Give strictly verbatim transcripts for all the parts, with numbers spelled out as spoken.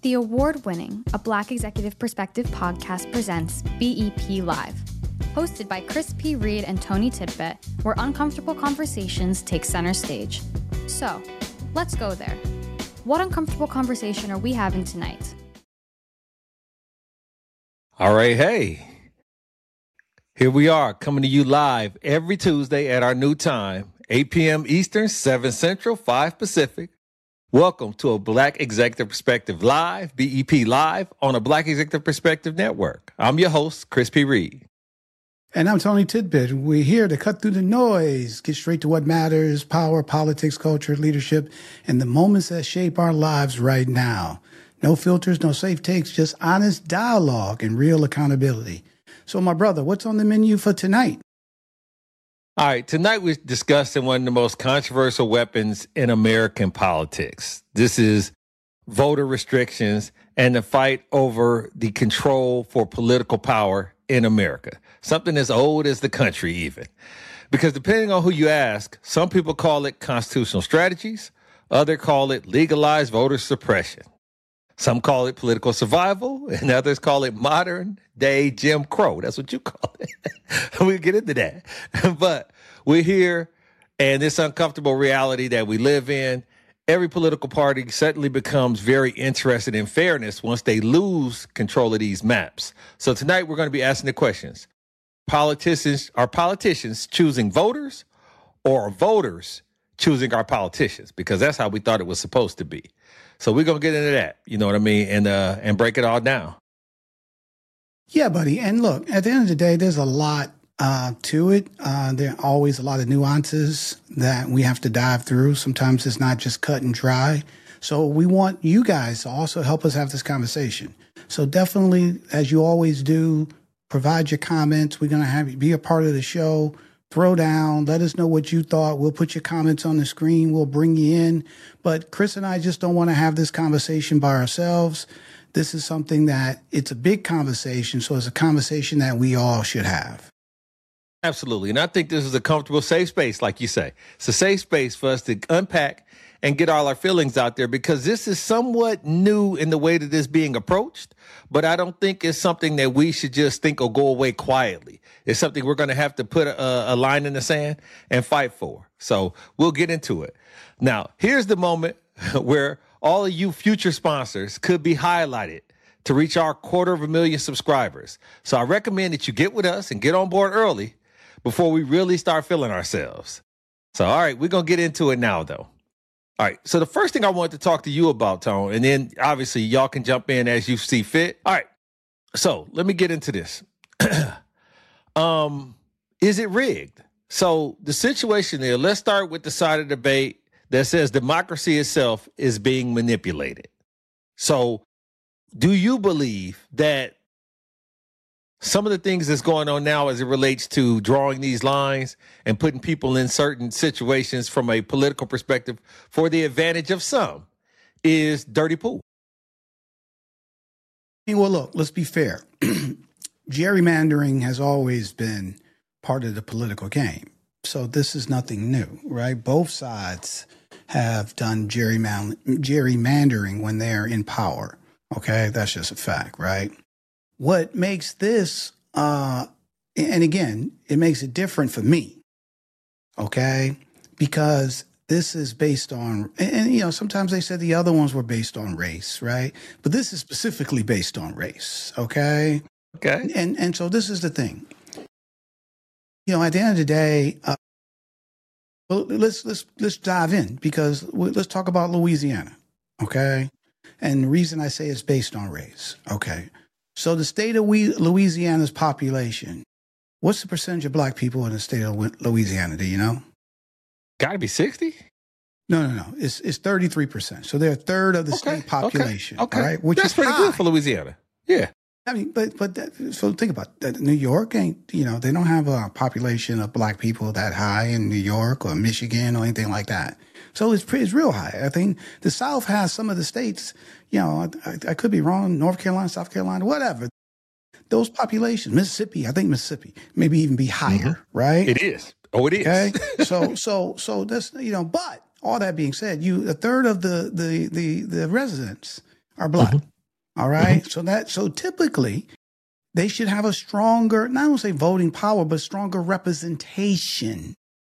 The award-winning A Black Executive Perspective podcast presents B E P Live, hosted by Chris P. Reed and Tony Tidbit, where uncomfortable conversations take center stage. So, let's go there. What uncomfortable conversation are we having tonight? All right, hey. Here we are, coming to you live every Tuesday at our new time, eight p.m. Eastern, seven Central, five Pacific. Welcome to A Black Executive Perspective Live, B E P Live, on a Black Executive Perspective Network. I'm your host, Chris P. Reed. And I'm Tony Tidbit. We're here to cut through the noise, get straight to what matters, power, politics, culture, leadership, and the moments that shape our lives right now. No filters, no safe takes, just honest dialogue and real accountability. So, my brother, what's on the menu for tonight? All right, tonight we're discussing one of the most controversial weapons in American politics. This is voter restrictions and the fight over the control for political power in America. Something as old as the country even. Because depending on who you ask, some people call it constitutional strategies, others call it legalized voter suppression. Some call it political survival, and others call it modern day Jim Crow. That's what you call it. We'll get into that. But we're here, and this uncomfortable reality that we live in, every political party suddenly becomes very interested in fairness once they lose control of these maps. So tonight we're going to be asking the questions. Politicians, are politicians choosing voters, or are voters choosing our politicians? Because that's how we thought it was supposed to be. So we're going to get into that, you know what I mean, and uh, and break it all down. Yeah, buddy. And look, at the end of the day, there's a lot uh, to it. Uh, there are always a lot of nuances that we have to dive through. Sometimes it's not just cut and dry. So we want you guys to also help us have this conversation. So definitely, as you always do, provide your comments. We're going to have you be a part of the show. Throw down, let us know what you thought. We'll put your comments on the screen. We'll bring you in. But Chris and I just don't want to have this conversation by ourselves. This is something that it's a big conversation. So it's a conversation that we all should have. Absolutely. And I think this is a comfortable, safe space, like you say. It's a safe space for us to unpack and get all our feelings out there, because this is somewhat new in the way that it's being approached. But I don't think it's something that we should just think will go away quietly. It's something we're going to have to put a, a line in the sand and fight for. So we'll get into it. Now, here's the moment where all of you future sponsors could be highlighted to reach our quarter of a million subscribers. So I recommend that you get with us and get on board early before we really start feeling ourselves. So, all right, we're going to get into it now, though. All right, so the first thing I wanted to talk to you about, Tone, and then obviously y'all can jump in as you see fit. All right, so let me get into this. um, is it rigged? So the situation there, let's start with the side of the debate that says democracy itself is being manipulated. So do you believe that some of the things that's going on now as it relates to drawing these lines and putting people in certain situations from a political perspective for the advantage of some is dirty pool? Well, look, let's be fair. Gerrymandering has always been part of the political game. So this is nothing new, right? Both sides have done gerrymand- gerrymandering when they're in power. Okay, that's just a fact, right? What makes this, uh, and again, it makes it different for me, okay? Because this is based on, and, and, you know, sometimes they said the other ones were based on race, right? But this is specifically based on race, okay? Okay. And and so this is the thing. You know, at the end of the day, uh, well, let's let's let's dive in, because we, let's talk about Louisiana, okay? And the reason I say it's based on race, okay? So the state of Louisiana's population, what's the percentage of black people in the state of Louisiana? Do you know? Got to be sixty? No, no, no. It's it's thirty-three percent. So they're a third of the okay, state population. Okay. okay. Right? Which That's is pretty high. good for Louisiana. Yeah. I mean, but but that, so think about that. New York ain't, you know, they don't have a population of black people that high in New York or Michigan or anything like that. So it's pretty, it's real high. I think the South has some of the states, you know, I, I could be wrong, North Carolina, South Carolina, whatever. Those populations, Mississippi, I think Mississippi, maybe even be higher, mm-hmm. right? It is. Oh, it is. Okay. so, so, so that's, you know, but all that being said, you, a third of the, the, the, the residents are black. Mm-hmm. All right. Mm-hmm. So that, so typically they should have a stronger, not only say voting power, but stronger representation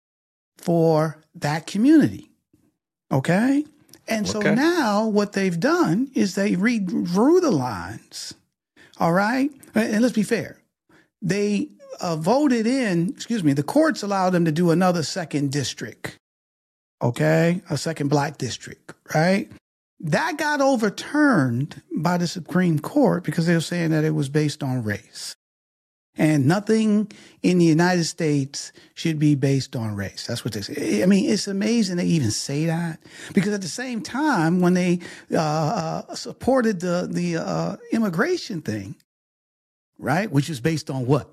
for that community. Okay. And so okay. now what they've done is they redrew the lines. All right. And let's be fair. They uh, voted in, excuse me, the courts allowed them to do another second district. Okay. A second black district. Right. That got overturned by the Supreme Court because they were saying that it was based on race. And nothing in the United States should be based on race. That's what they say. I mean, it's amazing they even say that, because at the same time, when they uh, uh, supported the the uh, immigration thing, right, which is based on what?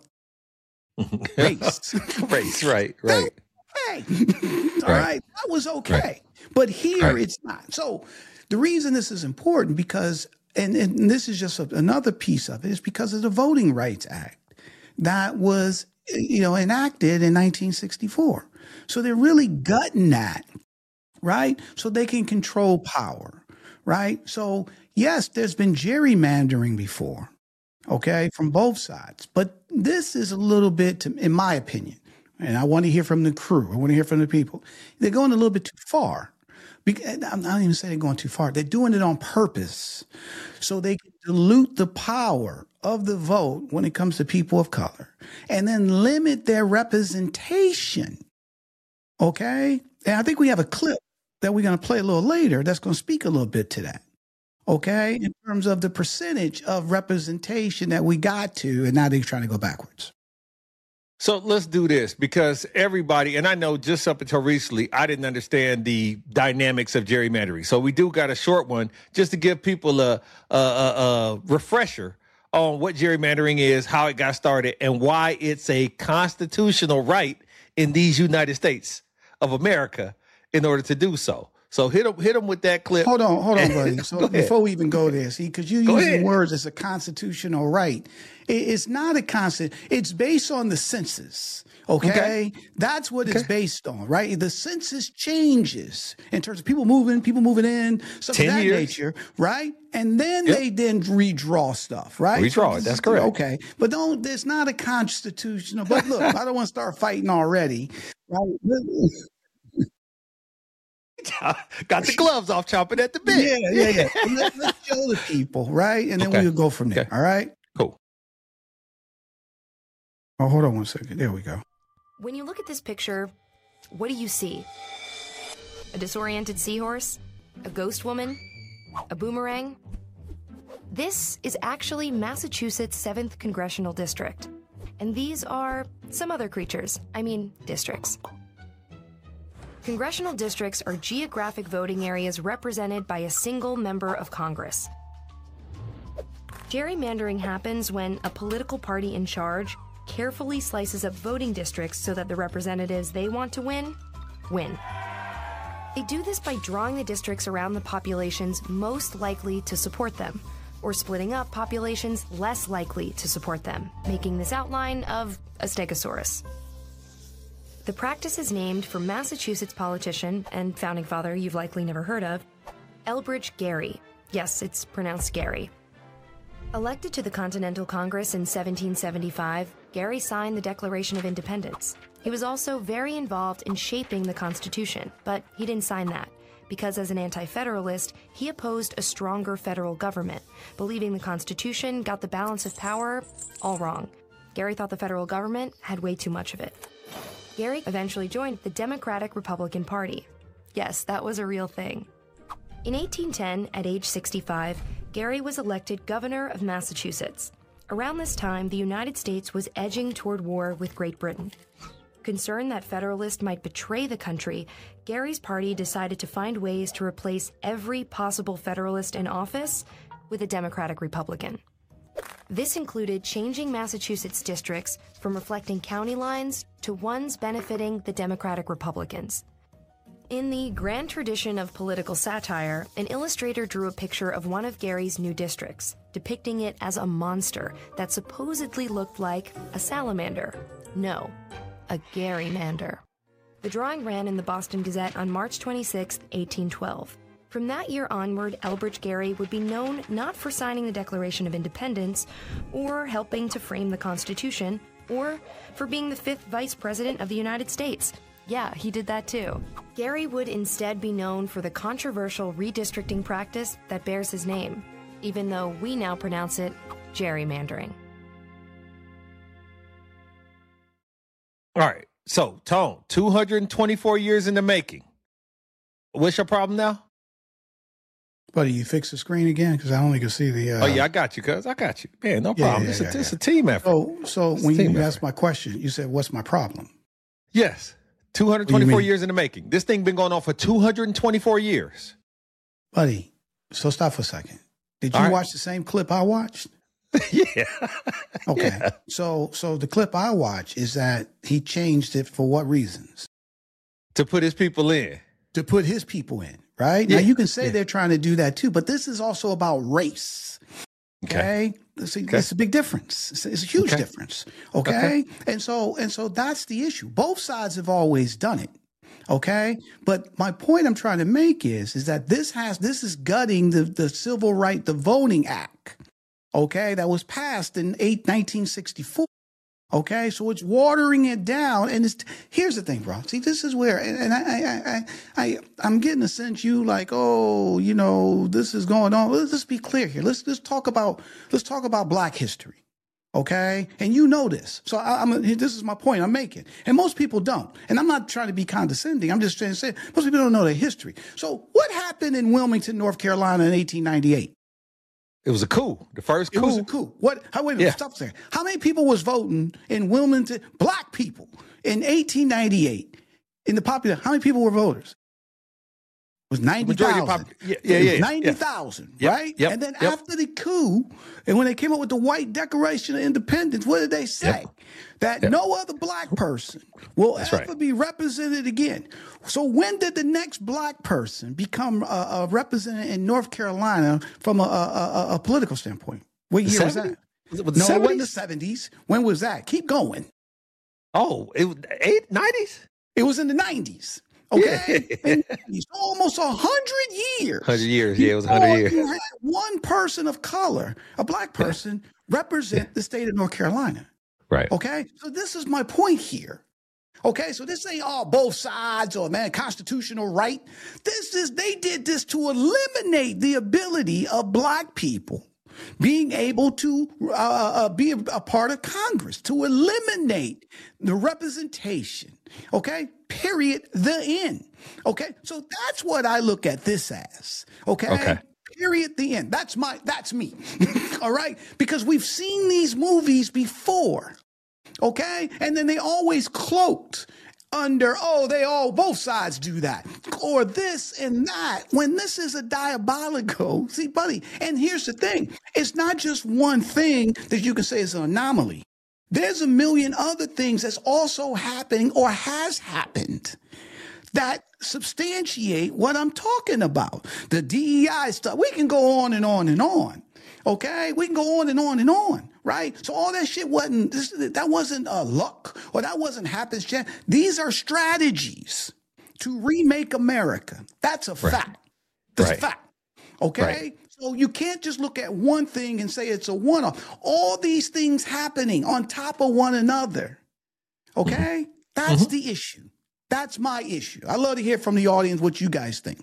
Race. Race, right, right. Hey, all right. right, that was okay. Right. But here right. it's not. So the reason this is important, because, and, and this is just a, another piece of it, is because of the Voting Rights Act that was, you know, enacted in nineteen sixty-four. So they're really gutting that, right? So they can control power, right? So yes, there's been gerrymandering before, okay, from both sides. But this is a little bit, to, in my opinion, and I want to hear from the crew, I want to hear from the people, they're going a little bit too far. I'm not even saying they're going too far. They're doing it on purpose so they can dilute the power of the vote when it comes to people of color, and then limit their representation. Okay? And I think we have a clip that we're going to play a little later that's going to speak a little bit to that. Okay? In terms of the percentage of representation that we got to, and now they're trying to go backwards. So let's do this, because everybody, and I know just up until recently, I didn't understand the dynamics of gerrymandering. So we do got a short one just to give people a, a, a, a refresher on what gerrymandering is, how it got started, and why it's a constitutional right in these United States of America in order to do so. So hit them, hit them with that clip. Hold on, hold on, buddy. So before we even go there, see, because you're using words as a constitutional right. It's not a constant. It's based on the census. Okay? okay. That's what okay. it's based on, right? The census changes in terms of people moving, people moving in, stuff of that years. nature, right? And then yep. they then redraw stuff, right? Redraw it. That's correct. Okay. But don't, there's not a constitutional, but look, I don't want to start fighting already. Right? Got the gloves off, chomping at the bit. Yeah, yeah, yeah. Let, let's show the people, right? And then okay. we'll go from there. Okay. All right? Cool. Oh, hold on one second. There we go. When you look at this picture, what do you see? A disoriented seahorse? A ghost woman? A boomerang? This is actually Massachusetts' seventh Congressional District. And these are some other creatures. I mean, districts. Congressional districts are geographic voting areas represented by a single member of Congress. Gerrymandering happens when a political party in charge carefully slices up voting districts so that the representatives they want to win, win. They do this by drawing the districts around the populations most likely to support them, or splitting up populations less likely to support them, making this outline of a stegosaurus. The practice is named for Massachusetts politician and founding father you've likely never heard of, Elbridge Gerry. Yes, it's pronounced Gary. Elected to the Continental Congress in seventeen seventy-five, Gerry signed the Declaration of Independence. He was also very involved in shaping the Constitution, but he didn't sign that, because as an anti-federalist, he opposed a stronger federal government, believing the Constitution got the balance of power all wrong. Gerry thought the federal government had way too much of it. Gerry eventually joined the Democratic-Republican Party. Yes, that was a real thing. In eighteen ten, at age sixty-five, Gerry was elected governor of Massachusetts. Around this time, the United States was edging toward war with Great Britain. Concerned that Federalists might betray the country, Gerry's party decided to find ways to replace every possible Federalist in office with a Democratic-Republican. This included changing Massachusetts districts from reflecting county lines to ones benefiting the Democratic Republicans. In the grand tradition of political satire, an illustrator drew a picture of one of Gerry's new districts, depicting it as a monster that supposedly looked like a salamander. No, a Gerrymander. The drawing ran in the Boston Gazette on March twenty-sixth, eighteen twelve. From that year onward, Elbridge Gerry would be known not for signing the Declaration of Independence or helping to frame the Constitution, or for being the fifth Vice President of the United States. Yeah, he did that too. Gerry would instead be known for the controversial redistricting practice that bears his name, even though we now pronounce it gerrymandering. All right. So, Tone, two hundred twenty-four years in the making. What's your problem now? Buddy, you fix the screen again? Because I only can see the... Uh... Oh, yeah, I got you, cuz. I got you. Man, no Yeah, problem. yeah, it's, yeah, a, yeah. it's a team effort. So, so It's a when team you effort. asked my question, you said, what's my problem? Yes. two hundred twenty-four mean? years in the making. This thing been going on for two hundred twenty-four years. Buddy, so stop for a second. Did you All right. watch the same clip I watched? Yeah. Okay. Yeah. So, so the clip I watched is that he changed it for what reasons? To put his people in. To put his people in, right? Yeah, Now, you can say yeah. they're trying to do that too, but this is also about race. Okay. See, Okay. It's a big difference. It's, it's a huge Okay. difference. Okay? Okay. And so, and so that's the issue. Both sides have always done it. Okay. But my point I'm trying to make is, is that this has, this is gutting the, the Civil Right, the Voting Act. Okay. That was passed in eight, nineteen sixty-four. Okay, so it's watering it down, and it's here's the thing, bro. See, this is where, and, and I, I, I, I, I'm getting a sense you like, oh, you know, this is going on. Let's just be clear here. Let's let's talk about let's talk about Black history, okay? And you know this, so I, I'm. This is my point I'm making, and most people don't. And I'm not trying to be condescending. I'm just trying to say most people don't know their history. So what happened in Wilmington, North Carolina, in eighteen ninety-eight? It was a coup. The first It coup. was a coup. What? How, wait a minute. Yeah. Stop there. How many people was voting in Wilmington? Black people in eighteen ninety-eight in the popular. How many people were voters? It was ninety majority of thousand. pop- yeah, yeah, yeah, yeah. ninety thousand, Yep, right? yep, And then yep. after the coup, and when they came up with the White Declaration of Independence, what did they say? Yep. That Yep. no other black person will That's ever right. be represented again. So when did the next black person become a, a representative in North Carolina from a, a, a, a political standpoint? What The year was seventies? that? Was it with the No, it wasn't the seventies? seventies. When was that? Keep going. Oh, it was eight nineties. It was in the nineties. Okay, Yeah. In the nineties. Almost a hundred years. Hundred years. Yeah, it was a hundred Before years. You had one person of color, a black person, represent the state of North Carolina. Right. Okay, so this is my point here. Okay, so this ain't all both sides or man constitutional right. This is they did this to eliminate the ability of black people being able to uh, uh, be a, a part of Congress, to eliminate the representation. Okay, period. The end. Okay, so that's what I look at this as. Okay. Okay. Period. The end. That's my. That's me. All right, because we've seen these movies before. Okay, and then they always cloaked under, oh, they all, both sides do that, or this and that, when this is a diabolical, see, buddy, and here's the thing, it's not just one thing that you can say is an anomaly. There's a million other things that's also happening or has happened that substantiate what I'm talking about. The D E I stuff, we can go on and on and on. Okay, we can go on and on and on, right? So all that shit wasn't, this, that wasn't uh, luck or that wasn't happenstance. These are strategies to remake America. That's a Right. fact. That's Right. a fact. Okay? Right. So you can't just look at one thing and say it's a one-off. All these things happening on top of one another. Okay? Mm-hmm. That's the issue. That's my issue. I love to hear from the audience what you guys think.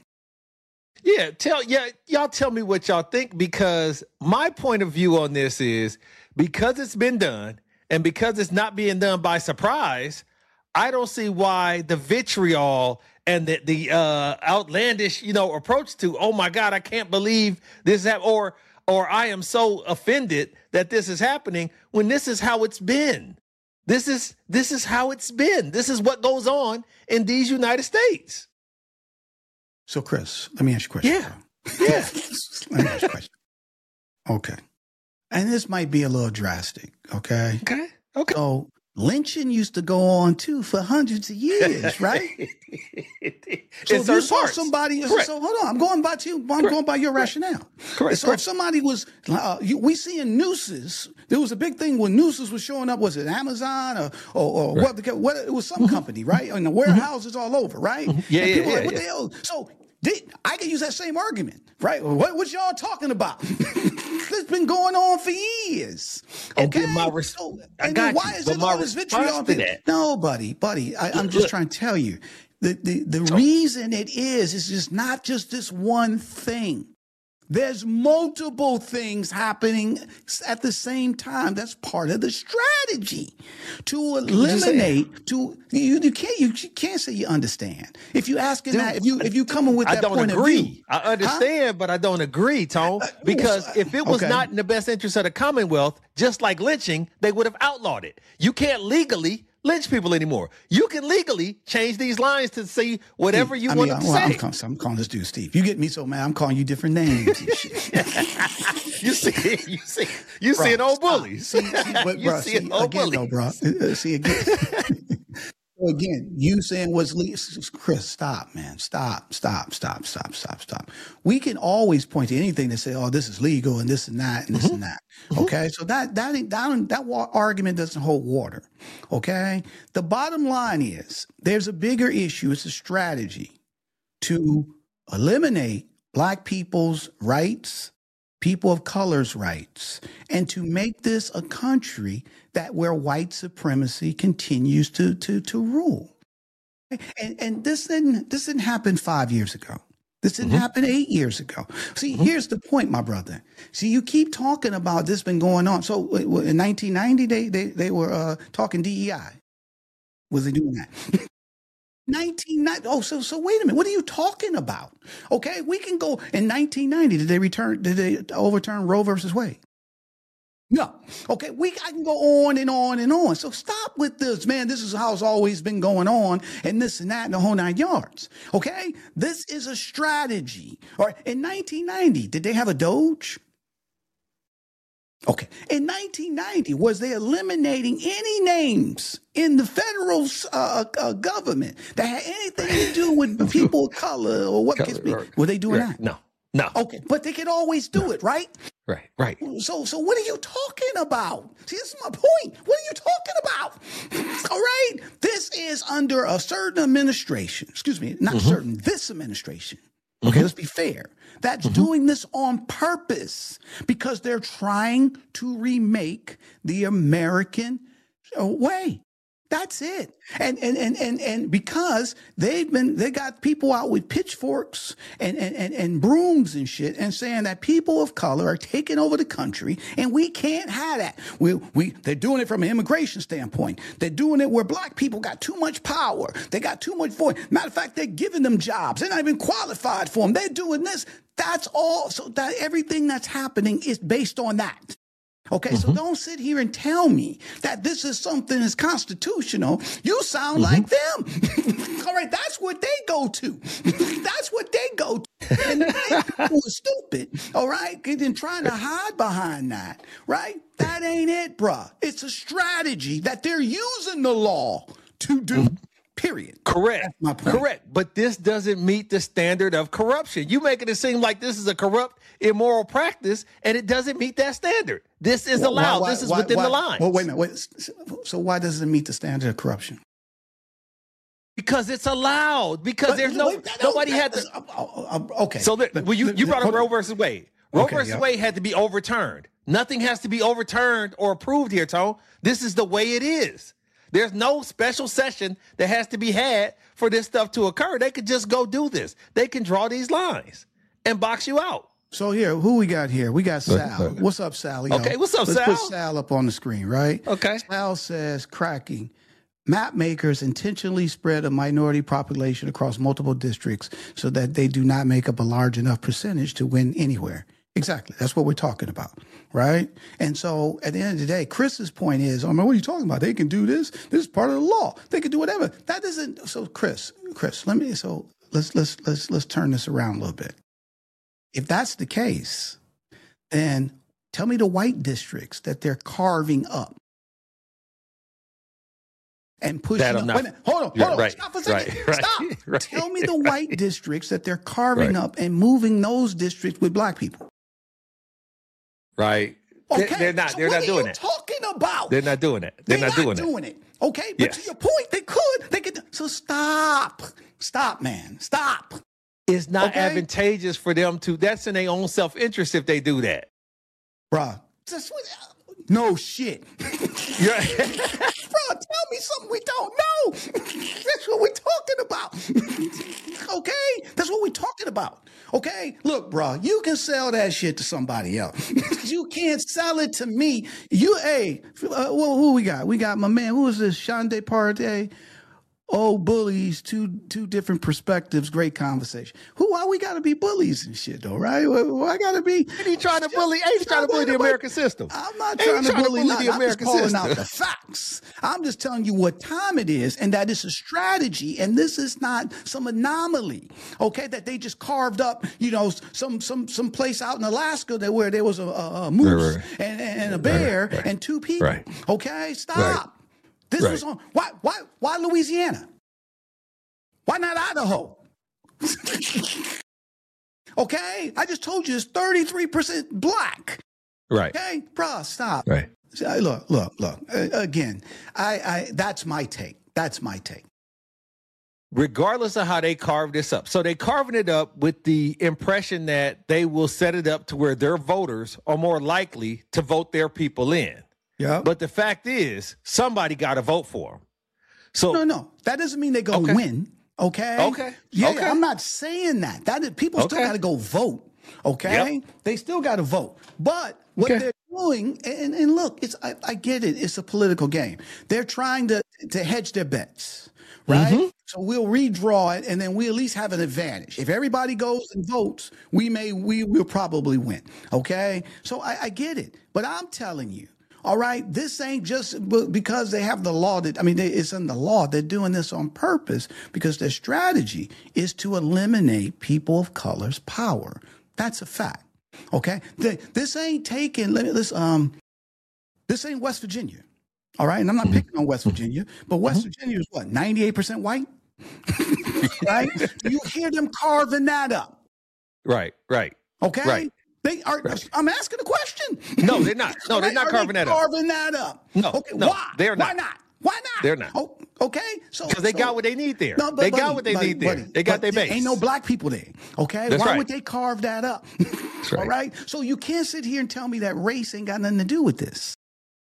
Yeah, tell yeah, y'all tell me what y'all think, because my point of view on this is because it's been done and because it's not being done by surprise, I don't see why the vitriol and the the uh, outlandish, you know, approach to, oh my God, I can't believe this hap- or or I am so offended that this is happening when this is how it's been. This is this is how it's been. This is what goes on in these United States. So, Chris, let me ask you a question. Yeah. Yeah. Let me ask you a question. Okay. And this might be a little drastic, okay? Okay. Okay. So, lynching used to go on, too, for hundreds of years, right? So, In if you certain saw parts. somebody, Correct. so hold on, I'm going by you, I'm Correct. going by your rationale. Correct. So, Correct. if somebody was, uh, you, we seeing nooses, there was a big thing when nooses was showing up, was it Amazon or, or, or Right. what, what? It was some company, right? In the warehouses all over, right? Yeah, And yeah, people were yeah, like, what yeah. the hell? So, Did, I can use that same argument, right? What what y'all talking about? It's been going on for years. Okay, and then my res- so, I and got why you, is but it my all this vitriol? that. No, buddy, buddy, I, I'm just Look. trying to tell you the the, the reason it is is just not just this one thing. There's multiple things happening at the same time. That's part of the strategy to eliminate. To you, you can't you can't say you understand. If you asking Dude, that, if you if you coming with I that don't point agree. of view, I understand, huh? But I don't agree, Tone. Because if it was okay. not in the best interest of the Commonwealth, just like lynching, they would have outlawed it. You can't legally lynch people anymore. You can legally change these lines to say whatever you I want mean, to well, say. I'm, calling, I'm calling this dude Steve. You get me so mad. I'm calling you different names. And shit. you see, you see, you see an old bully. See, see, but, you bro, see see an old again, bully. though, bro. Uh, see again. So again, you saying what's legal. Chris, stop, man. Stop, stop, stop, stop, stop, stop. We can always point to anything that say, oh, this is legal and this and that and this mm-hmm. and that. Mm-hmm. Okay. So that, that, that, that argument doesn't hold water. Okay. The bottom line is there's a bigger issue. It's a strategy to eliminate Black people's rights, people of color's rights, and to make this a country that where white supremacy continues to to to rule. And and this didn't this didn't happen five years ago. This didn't mm-hmm. happen eight years ago. See, mm-hmm. here's the point, my brother. See, you keep talking about this been going on. So in nineteen ninety, they they they were uh, talking D E I. Was they doing that? nineteen ninety. Oh, so so wait a minute. What are you talking about? Okay, we can go in nineteen ninety. Did they return? Did they overturn Roe versus Wade? No. Okay, we I can go on and on and on. So stop with this, man. This is how it's always been going on, and this and that, and the whole nine yards. Okay, this is a strategy. Or in nineteen ninety, did they have a Doge? Okay. In nineteen ninety, was they eliminating any names in the federal uh, uh, government that had anything to do with people of color or what kids be? Were they doing right. that? No. No. Okay. But they could always do no. it, right? Right. Right. So, so what are you talking about? See, this is my point. What are you talking about? All right. This is under a certain administration. Excuse me. Not mm-hmm. certain. This administration. Okay, mm-hmm. let's be fair. That's mm-hmm. doing this on purpose because they're trying to remake the American way. That's it. And and and and and because they've been they got people out with pitchforks and and and, and brooms and shit and saying that people of color are taking over the country and we can't have that. We we they're doing it from an immigration standpoint. They're doing it where Black people got too much power. They got too much voice. Matter of fact, they're giving them jobs. They're not even qualified for them. They're doing this. That's all. So that everything that's happening is based on that. Okay, mm-hmm. so don't sit here and tell me that this is something that's constitutional. You sound mm-hmm. like them. All right, that's what they go to. That's what they go to. And they people are stupid, all right? And then trying to hide behind that, right? That ain't it, bruh. It's a strategy that they're using the law to do. Mm-hmm. Period. Correct. Correct. But this doesn't meet the standard of corruption. You making it seem like this is a corrupt, immoral practice, and it doesn't meet that standard. This is well, allowed. Why, why, this is why, within why, the line. Well, wait a minute. Wait. So why does it meet the standard of corruption? Because it's allowed. Because but, there's no wait, nobody had to. Uh, uh, uh, okay. So that, well, you you brought up Roe versus Wade. Roe okay, versus yeah. Wade had to be overturned. Nothing has to be overturned or approved here, Tone. This is the way it is. There's no special session that has to be had for this stuff to occur. They could just go do this. They can draw these lines and box you out. So here, who we got here? We got Sal. What's up, Sal? Okay, what's up, Let's Sal? Let's put Sal up on the screen, right? Okay. Sal says, cracking. Map makers intentionally spread a minority population across multiple districts so that they do not make up a large enough percentage to win anywhere. Exactly. That's what we're talking about, right? And so at the end of the day, Chris's point is, I mean, what are you talking about? They can do this. This is part of the law. They can do whatever. That isn't. So Chris, Chris, let me, so let's, let's, let's, let's turn this around a little bit. If that's the case, then tell me the white districts that they're carving up and pushing up. Not, Wait a minute. Hold on. Hold on. Right, Stop for a second. Right, right, Stop. Right, tell me the white districts that they're carving right. up and moving those districts with Black people. Right. Okay. They're, they're not. So they're what not doing it. it. Talking about? They're not doing it. They're, they're not, not doing, doing it. it. Okay. But yes. to your point, they could. They could. So stop. Stop, man. Stop. It's not Okay? advantageous for them to, that's in their own self-interest if they do that. Bruh, that's what, no shit. Yeah. Bro, tell me something we don't know. That's what we're talking about. Okay? That's what we're talking about. Okay? Look, bro, you can sell that shit to somebody else. You can't sell it to me. You, hey, uh, well, who we got? We got my man, who is this? Shande Parde. Oh, bullies, two two different perspectives, great conversation. Who, why we gotta be bullies and shit though, right? Why, why gotta be? Ain't he trying to bully? Ain't he trying to bully the American system? I'm not Ain't trying, he to, trying bully to bully nothing. the I'm American just calling system. out the facts. I'm just telling you what time it is and that it's a strategy and this is not some anomaly, okay, that they just carved up, you know, some some some place out in Alaska that where there was a, a, a moose Right, right. And, and a bear Right, right. and two people, Right. okay? Stop. Right. This Right. was on, why, why, why Louisiana? Why not Idaho? Okay? I just told you it's thirty-three percent black. Right. Okay? Bruh, stop. Right. See, I- Look, look, look. Uh, again, I, I that's my take. That's my take. Regardless of how they carve this up. So they carving it up with the impression that they will set it up to where their voters are more likely to vote their people in. Yeah. But the fact is, somebody got to vote for them. So No, no. That doesn't mean they're going to Okay. win. Okay? Okay. Yeah, Okay. I'm not saying that. That is, people still Okay. got to go vote. Okay? Yep. They still got to vote. But what Okay. they're doing, and, and look, it's I, I get it. It's a political game. They're trying to, to hedge their bets, right? Mm-hmm. So we'll redraw it, and then we at least have an advantage. If everybody goes and votes, we may we will probably win. Okay? So I, I get it. But I'm telling you, all right, this ain't just b- because they have the law that, I mean, they, it's in the law. They're doing this on purpose because their strategy is to eliminate people of color's power. That's a fact. Okay. They, this ain't taking, let me, this, um, this ain't West Virginia. All right. And I'm not picking on West Virginia, but West Virginia is what, ninety-eight percent white? Right? You hear them carving that up. right, right. Okay. Right. They are, I'm asking a question. No, they're not. No, they're not Are carving they that up. carving that up. No, Okay, no, why? they're Why not. not? Why not? They're not. Oh, okay, so Because they so- got what they need there. No, but they buddy, got what they buddy, need there. buddy, they got but their there base. Ain't no black people there. Okay, That's why right. would they carve that up? That's right. All right. So you can't sit here and tell me that race ain't got nothing to do with this.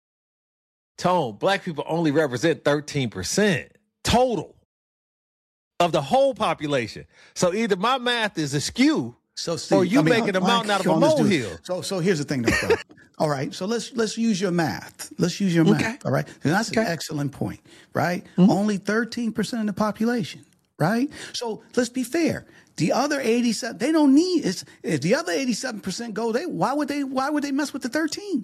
Tone, black people only represent thirteen percent total of the whole population. So either my math is askew So see, or you I mean, making a why- mountain out of a come on, let's do molehill. this. So so here's the thing, though. bro. All right. So let's let's use your math. Let's use your math. Okay. All right. And that's an Okay. excellent point. Right. Mm-hmm. Only thirteen percent of the population. Right. So let's be fair. The other eighty-seven, they don't need. It's if the other eighty-seven percent go, they why would they why would they mess with the thirteen?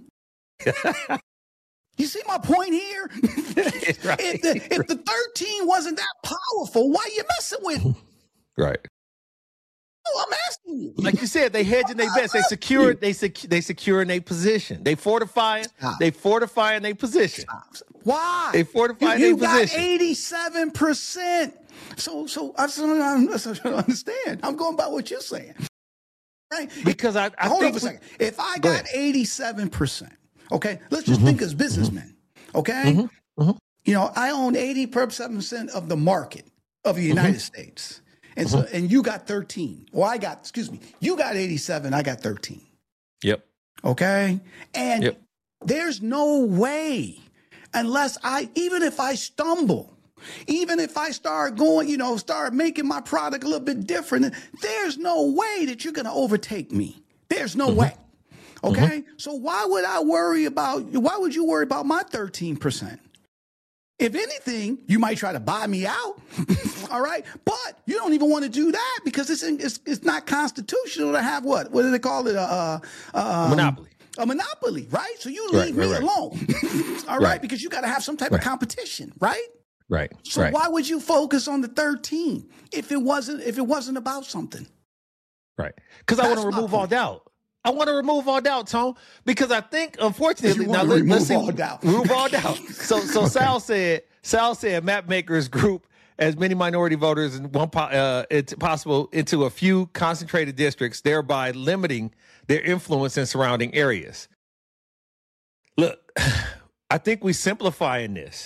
You see my point here? Right. If the if the thirteen wasn't that powerful, why you messing with? Right. Oh, I'm asking you. Like you said, they hedging their bets. They secure they sec- they securing their position. They fortifying. Stop. They fortifying their position. Why? They fortified you, you their got position. eighty-seven percent. So, so I just don't, I don't understand. I'm going by what you're saying. Right? Because I, I Hold think on for a we- second. If I Go got ahead. eighty-seven percent, okay, let's just think as businessmen, okay? You know, I own eighty-seven percent of the market of the United States. And so, and you got thirteen. Or I got, excuse me, you got eighty-seven, I got thirteen. Yep. Okay. And Yep. there's no way, unless I, even if I stumble, even if I start going, you know, start making my product a little bit different, there's no way that you're going to overtake me. There's no way. Okay. So why would I worry about, why would you worry about my thirteen percent? If anything, you might try to buy me out. All right. But you don't even want to do that because it's, it's, it's not constitutional to have what? What do they call it? Uh, uh, Monopoly. A monopoly, right? So you Right, leave right, me right. alone. All right. Right. Because you got to have some type Right. of competition, right? Right. So right. why would you focus on the thirteen if it wasn't if it wasn't about something? Right. Because I want That's to my remove all point. doubt. I want to remove all doubt, Tone, because I think, unfortunately, You now wanna let, remove us see. all doubt. Remove all doubt. So, so Sal said, Sal said, map makers group as many minority voters in one po- uh, it's possible into a few concentrated districts, thereby limiting their influence in surrounding areas. Look, I think we're simplifying this.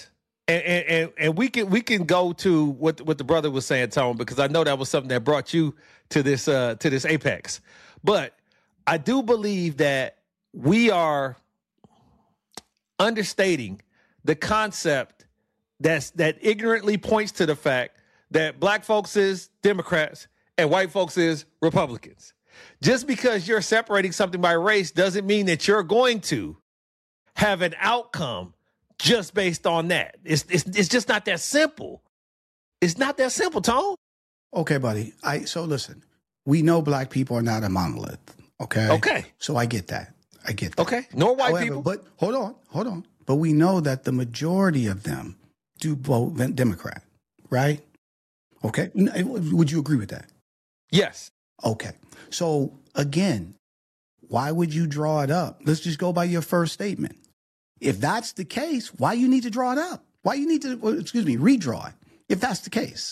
And, and, and, and we can we can go to what what the brother was saying, Tone, because I know that was something that brought you to this uh, to this apex. But I do believe that we are understating the concept that's that ignorantly points to the fact that black folks is Democrats and white folks is Republicans. Just because you're separating something by race doesn't mean that you're going to have an outcome just based on that. It's, it's it's just not that simple. It's not that simple, Tone. Okay, buddy. I so listen. We know black people are not a monolith. Okay. Okay. So I get that. I get that. Okay. Nor white However, people. But hold on, hold on. But we know that the majority of them do vote Democrat, right? Okay. Would you agree with that? Yes. Okay. So again, why would you draw it up? Let's just go by your first statement. If that's the case, why you need to draw it up? Why you need to, excuse me, redraw it, if that's the case?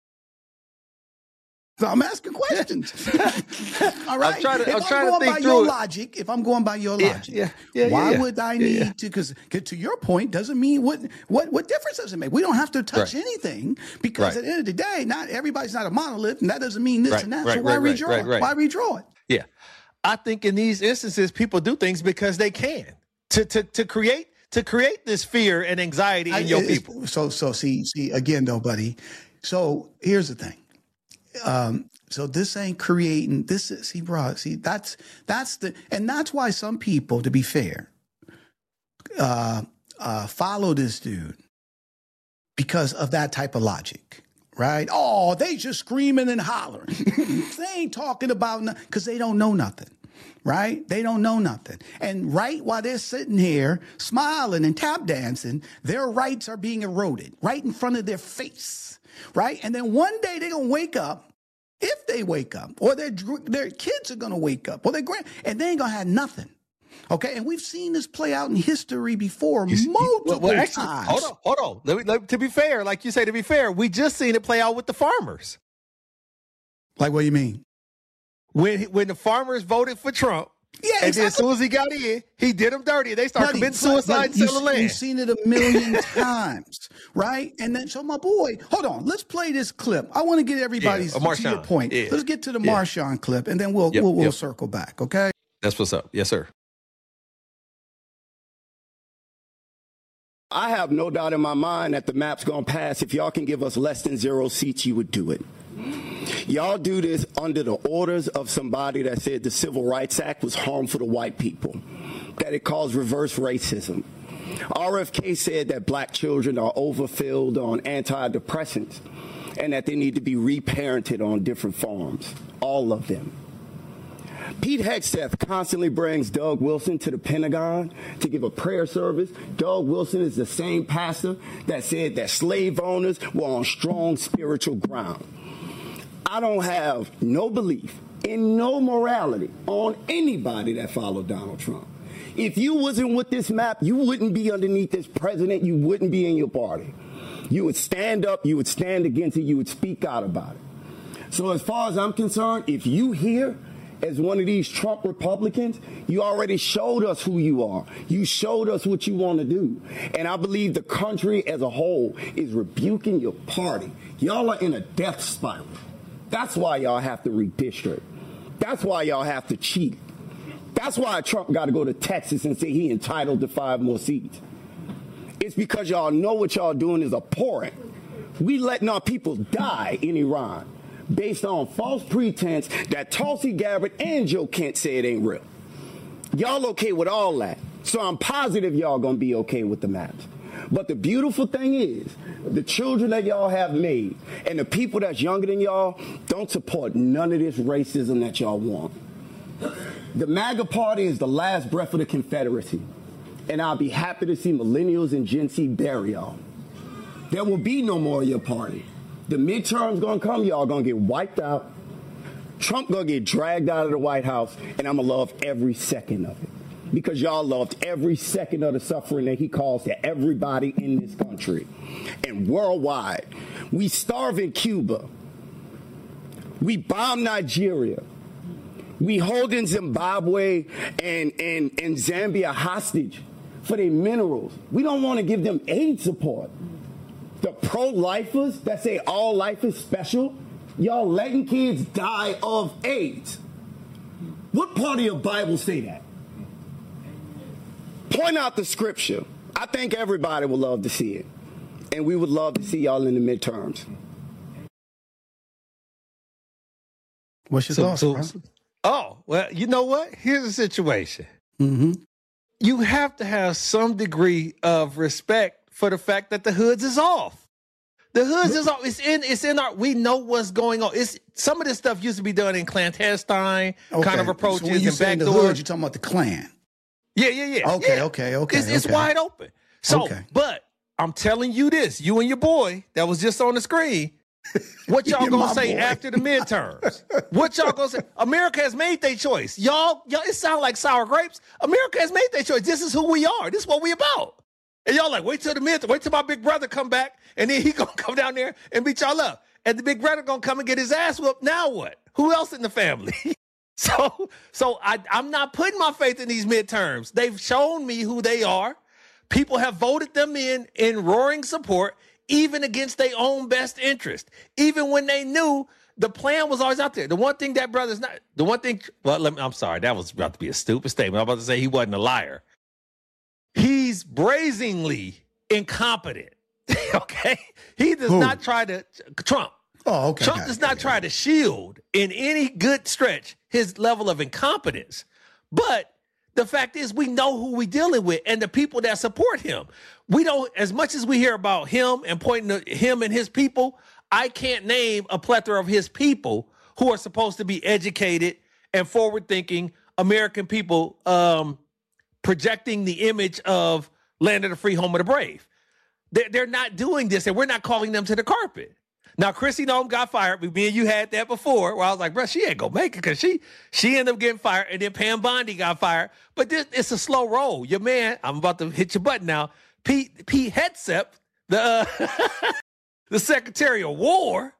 So I'm asking questions. All right. I'm trying to, if I'm I'm trying going to think by through your it. logic, if I'm going by your Yeah, logic, yeah, yeah, why yeah, would I yeah, need yeah. to? Because to your point, doesn't mean what what what difference does it make? We don't have to touch Right. anything because Right. at the end of the day, not everybody's not a monolith, and that doesn't mean this Right, and that. right, so why right, redraw right, it? right. Why redraw it? Yeah. I think in these instances, people do things because they can to to to create to create this fear and anxiety in I- your it's- people. So, so see, see again, though, buddy. So here's the thing. Um, so this ain't creating. This is see, bro. See, that's that's the, and that's why some people, to be fair, uh, uh, follow this dude because of that type of logic, right? Oh, they just screaming and hollering. They ain't talking about nothing because they don't know nothing. Right? They don't know nothing. And right while they're sitting here smiling and tap dancing, their rights are being eroded right in front of their face. Right? And then one day they're going to wake up, if they wake up, or their their kids are going to wake up, or their grand, and they ain't going to have nothing. Okay? And we've seen this play out in history before multiple Well, well, actually, times. hold on, hold on. Let me, let, to be fair, like you say, to be fair, we just seen it play out with the farmers. Like, what do you mean? When when the farmers voted for Trump, Yeah, and then as exactly. soon as he got in, he did them dirty. They started Buddy, committing but- suicide but and you- selling land. You've seen it a million times, right? And then, so my boy, hold on, let's play this clip. I want to get everybody's Yeah, a to your Marshawn. point. Yeah. Let's get to the Yeah. Marshawn clip, and then we'll Yep, we'll, we'll yep. circle back. Okay. That's what's up. Yes, sir. I have no doubt in my mind that the map's going to pass. If y'all can give us less than zero seats, you would do it. Y'all do this under the orders of somebody that said the Civil Rights Act was harmful to white people, that it caused reverse racism. R F K said that black children are overfilled on antidepressants and that they need to be reparented on different forms, all of them. Pete Hegseth constantly brings Doug Wilson to the Pentagon to give a prayer service. Doug Wilson is the same pastor that said that slave owners were on strong spiritual ground. I don't have no belief in no morality on anybody that followed Donald Trump. If you wasn't with this map, you wouldn't be underneath this president. You wouldn't be in your party. You would stand up. You would stand against it. You would speak out about it. So as far as I'm concerned, if you here as one of these Trump Republicans, you already showed us who you are. You showed us what you want to do. And I believe the country as a whole is rebuking your party. Y'all are in a death spiral. That's why y'all have to redistrict. That's why y'all have to cheat. That's why Trump got to go to Texas and say he entitled to five more seats. It's because y'all know what y'all doing is abhorrent. We letting our people die in Iran based on false pretense that Tulsi Gabbard and Joe Kent said ain't real. Y'all okay with all that. So I'm positive y'all gonna be okay with the maps. But the beautiful thing is, the children that y'all have made and the people that's younger than y'all don't support none of this racism that y'all want. The MAGA party is the last breath of the Confederacy. And I'll be happy to see millennials and Gen Z bury y'all. There will be no more of your party. The midterms gonna come, y'all gonna get wiped out. Trump gonna get dragged out of the White House, and I'm gonna love every second of it. Because y'all loved every second of the suffering that he caused to everybody in this country. And worldwide, we starve in Cuba. We bomb Nigeria. We holding Zimbabwe and, and, and Zambia hostage for their minerals. We don't want to give them aid support. The pro-lifers that say all life is special, y'all letting kids die of AIDS. What part of your Bible say that? Point out the scripture. I think everybody would love to see it. And we would love to see y'all in the midterms. What's your So, thoughts, so, bro? so- oh, well, you know what? Here's the situation. Mm-hmm. You have to have some degree of respect for the fact that the hoods is off. The hoods is off. It's in. It's in our. We know what's going on. It's some of this stuff used to be done in clandestine kind of approaches so when you and say the backdoor. hood, you're talking about the Klan. Yeah, yeah, yeah. Okay, yeah. okay, okay, It's, it's okay. wide open. So, Okay. but I'm telling you this, you and your boy that was just on the screen, what y'all You're gonna my say boy. after the midterms? What y'all gonna say? America has made their choice. Y'all, y'all, it sounds like sour grapes. America has made their choice. This is who we are. This is what we about. And y'all like, wait till the midterm, wait till my big brother come back, and then he gonna come down there and beat y'all up. And the big brother gonna come and get his ass whooped. Now what? Who else in the family? So, so I, I'm not putting my faith in these midterms. They've shown me who they are. People have voted them in in roaring support, even against their own best interest. Even when they knew the plan was always out there. The one thing that brother's not, the one thing, well, let me, I'm sorry, that was about to be a stupid statement. I'm about to say he wasn't a liar. He's brazenly incompetent. Okay? He does Who? not try to, Trump. Oh, okay. Trump got does it, not got it. try to shield in any good stretch his level of incompetence. But the fact is, we know who we're dealing with and the people that support him. We don't, as much as we hear about him and pointing to him and his people, I can't name a plethora of his people who are supposed to be educated and forward-thinking American people um, projecting the image of land of the free, home of the brave. They're, they're not doing this, and we're not calling them to the carpet. Now, Chrissy Nome got fired. Me and you had that before, where I was like, bro, she ain't gonna make it because she she ended up getting fired, and then Pam Bondi got fired. But this it's a slow roll. Your man, I'm about to hit your button now. Pete Pete Hegseth, the uh, the Secretary of War,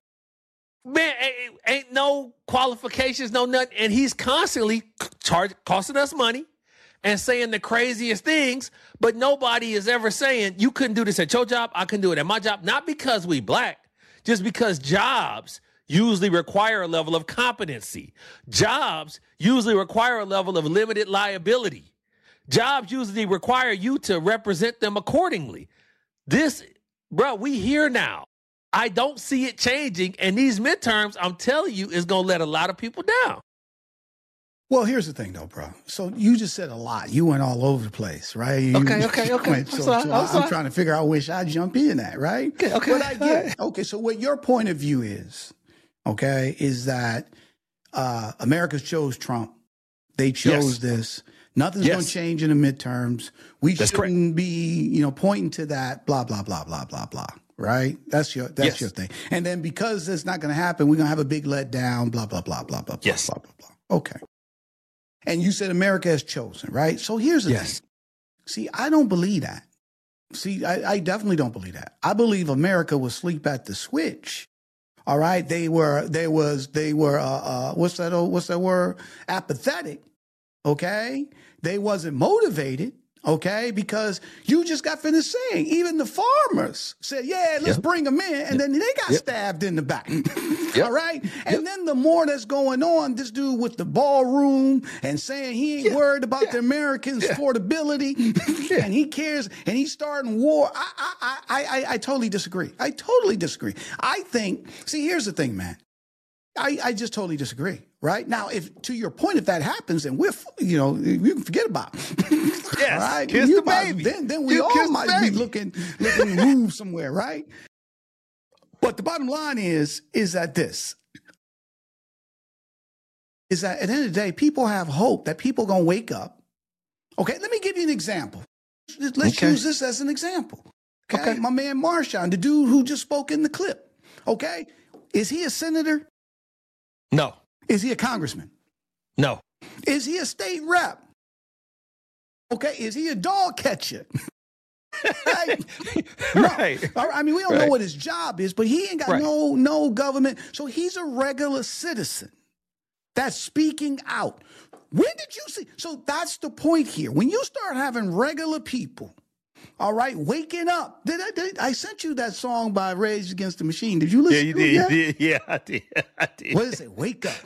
man, ain't, ain't no qualifications, no nothing, and he's constantly charging, costing us money and saying the craziest things. But nobody is ever saying you couldn't do this at your job. I couldn't do it at my job. Not because we black. Just because jobs usually require a level of competency. Jobs usually require a level of limited liability. Jobs usually require you to represent them accordingly. This, bro, we here now. I don't see it changing. And these midterms, I'm telling you, is going to let a lot of people down. Well, here's the thing, though, bro. So you just said a lot. You went all over the place, right? You, Okay, okay, okay. went- I'm so, sorry, so I'm I'm, sorry. trying to figure out where should I jump in at, right? Okay, okay, But I get all right. it. Okay, so what your point of view is, okay, is that uh, America chose Trump. They chose Yes. this. Nothing's Yes. going to change in the midterms. We That's correct. shouldn't be, you know, pointing to that, blah, blah, blah, blah, blah, blah. Right? That's your that's Yes. your thing. And then because it's not going to happen, we're going to have a big letdown, blah, blah, blah, blah, blah, blah, Yes. blah, blah, blah. Okay. And you said America has chosen, right? So here's the Yes. thing. See, I don't believe that. See, I, I definitely don't believe that. I believe America was asleep at the switch. All right. They were, they was, they were, uh, uh, what's that, old- what's that word? Apathetic. Okay. They wasn't motivated. Okay. Because you just got finished saying, even the farmers said, yeah, let's Yep. bring them in. And then they got Yep. stabbed in the back. Yep. All right. And then the more that's going on, this dude with the ballroom and saying he ain't Yeah. worried about Yeah. the Americans' Yeah. affordability and he cares and he's starting war. I, I, I, I, I totally disagree. I totally disagree. I think, see, here's the thing, man. I, I just totally disagree. Right now, if to your point, if that happens, and we're, you know, you can forget about it. Yes. All right? Kiss You the might- baby. Then, then we You all kiss the might be baby. looking, looking to move somewhere, right? But the bottom line is, is that this, is that at the end of the day, people have hope that people are going to wake up. Okay, let me give you an example. Let's Okay. use this as an example. Okay? Okay. My man Marshawn, the dude who just spoke in the clip. Okay, is he a senator? No, Is he a congressman? no. Is he a state rep? Okay, is he a dog catcher? Right? No. Right. All right, I mean, we don't know Right. what his job is, but he ain't got Right. no no government. So he's a regular citizen that's speaking out. When did you see? So that's the point here. When you start having regular people All right, waking up. Did I, did I sent you that song by Rage Against the Machine? Did you listen? Yeah, you to did. it yet? You did. Yeah, I did. I did. What is it? Wake up.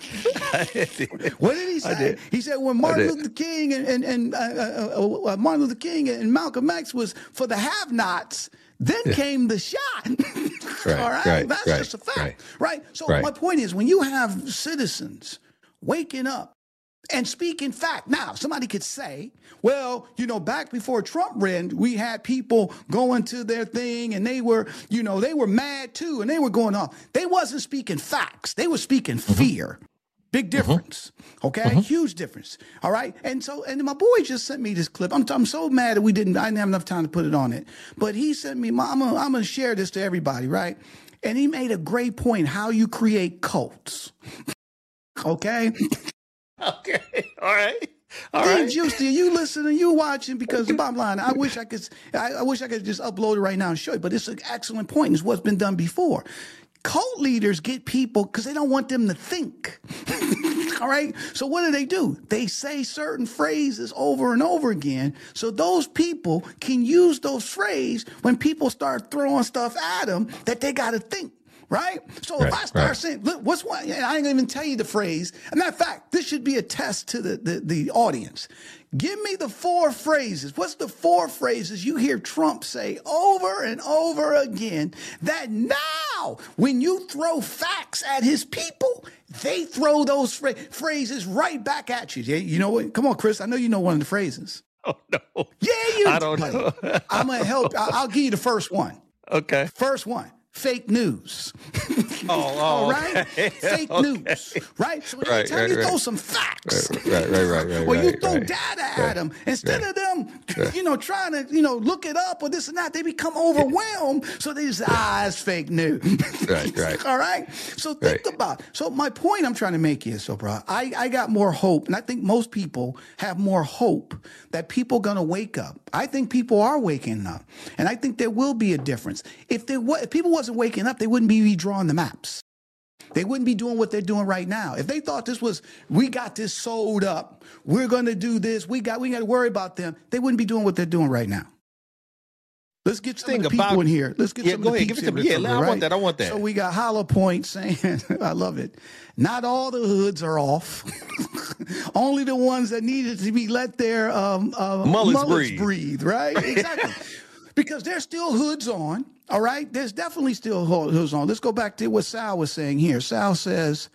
I did. What did he say? He said when Martin Luther King and and, and uh, uh, uh, Martin Luther King and Malcolm X was for the have-nots. Then yeah. came the shot. Right, All right, right, that's right, just a fact, right? right? So right. my point is, when you have citizens waking up and speaking fact, now somebody could say, well, you know, back before Trump ran, we had people going to their thing and they were, you know, they were mad too, and they were going off. They wasn't speaking facts; they were speaking mm-hmm. fear. Big difference, mm-hmm. okay? Mm-hmm. Huge difference, all right? And so, and my boy just sent me this clip. I'm, I'm so mad that we didn't, I didn't have enough time to put it on it. But he sent me, my, I'm gonna, I'm gonna share this to everybody, right? And he made a great point, how you create cults, okay? Okay, all right. All hey, right. Juicy, you listening, you watching, because the bottom line, I wish I could, I, I wish I could just upload it right now and show you, but it's an excellent point. It's what's been done before. Cult leaders get people because they don't want them to think. All right. So what do they do? They say certain phrases over and over again. So those people can use those phrases when people start throwing stuff at them that they got to think. Right. So right, if I start right. saying, look, what's one? I ain't gonna even tell you the phrase. As a matter of fact, this should be a test to the, the, the audience. Give me the four phrases. What's the four phrases you hear Trump say over and over again that now when you throw facts at his people, they throw those phra- phrases right back at you. You know what? Come on, Chris. I know you know one of the phrases. Oh, no. Yeah, you I don't know. I'm going to help. I'll, I'll give you the first one. Okay. First one. Fake news. Oh, oh all right? Okay. Fake okay. news, right? So right, anytime right, you right. throw some facts, right, right, right, right, right. Well, you right, throw right, data right, at them instead right, of them, right. you know, trying to, you know, look it up or this and that. They become overwhelmed, so they just ah, it's fake news. Right, right. All right. So think right. about. So my point I'm trying to make is, so bro, I I got more hope, and I think most people have more hope that people gonna wake up. I think people are waking up, and I think there will be a difference. If there was, if people wasn't waking up, they wouldn't be redrawing the maps. They wouldn't be doing what they're doing right now. If they thought this was, we got this sold up, we're going to do this, we got we got to worry about them, they wouldn't be doing what they're doing right now. Let's get some of the people about, in here. Let's get yeah, some go of the ahead, peeps give it in to me. Yeah, right? I want that. I want that. So we got Hollow Point saying, I love it. Not all the hoods are off. Only the ones that needed to be let their um, uh, mullets, mullets breathe. breathe. Right? Exactly. Because there's still hoods on. All right. There's definitely still hoods on. Let's go back to what Sal was saying here. Sal says,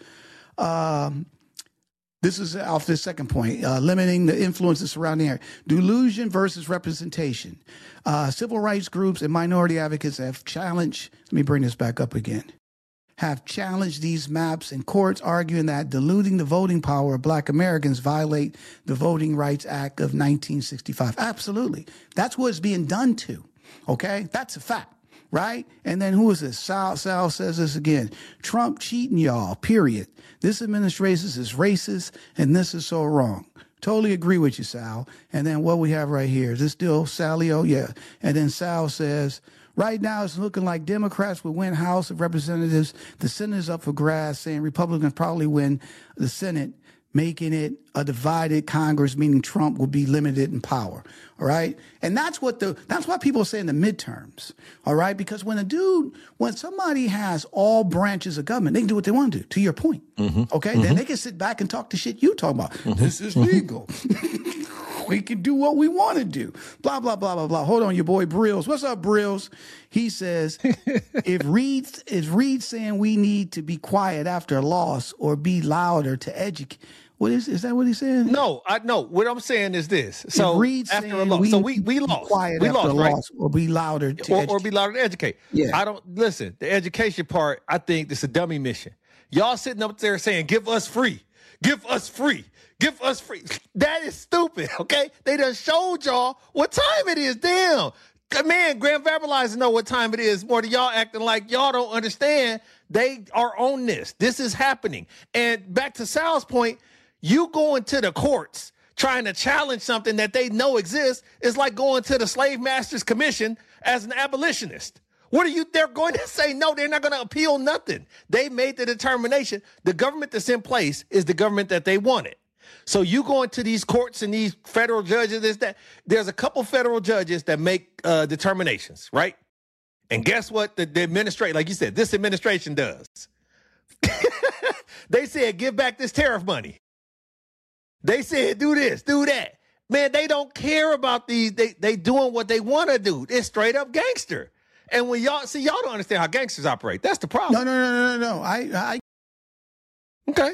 um, this is off the second point, uh, limiting the influences surrounding area. Delusion versus representation. Uh, civil rights groups and minority advocates have challenged, let me bring this back up again, have challenged these maps in courts, arguing that diluting the voting power of Black Americans violate the Voting Rights Act of nineteen sixty-five. Absolutely. That's what it's being done to. Okay? That's a fact. Right? And then who is this? Sal, Sal says this again. Trump cheating y'all, period. This administration is racist, and this is so wrong. Totally agree with you, Sal. And then what we have right here, is this still Salio? Yeah. And then Sal says, right now it's looking like Democrats will win House of Representatives. The Senate is up for grabs, saying Republicans probably win the Senate, making it a divided Congress, meaning Trump will be limited in power. All right. And that's what the, that's why people say in the midterms. All right. Because when a dude, when somebody has all branches of government, they can do what they want to do, to your point. Mm-hmm. Okay. Mm-hmm. Then they can sit back and talk the shit you talk about. Mm-hmm. This is legal. We can do what we want to do. Blah, blah, blah, blah, blah. Hold on, your boy Brills. What's up, Brills? He says, if Reed is Reed saying we need to be quiet after a loss or be louder to educate. What is is that what he said? No, I no. What I'm saying is this. So Reed after a loss, we, so we we lost. Quiet we after lost, a right? loss or be louder to or, or be louder to educate. Yeah. I don't listen. The education part, I think this is a dummy mission. Y'all sitting up there saying, "Give us free, give us free, give us free." That is stupid. Okay, they done showed y'all what time it is. Damn. Man, Grand Verbalizer know what time it is more than y'all acting like y'all don't understand. They are on this. This is happening. And back to Sal's point, you going to the courts trying to challenge something that they know exists is like going to the Slave Masters Commission as an abolitionist. What are you, they're going to say no, they're not going to appeal nothing. They made the determination. The government that's in place is the government that they wanted. So you go into these courts and these federal judges, this, that. There's a couple federal judges that make uh, determinations, right? And guess what the, the administration, like you said, this administration does? They said, give back this tariff money. They said, do this, do that. Man, they don't care about these. They they doing what they want to do. It's straight up gangster. And when y'all, see, y'all don't understand how gangsters operate. That's the problem. No, no, no, no, no. I, I. Okay.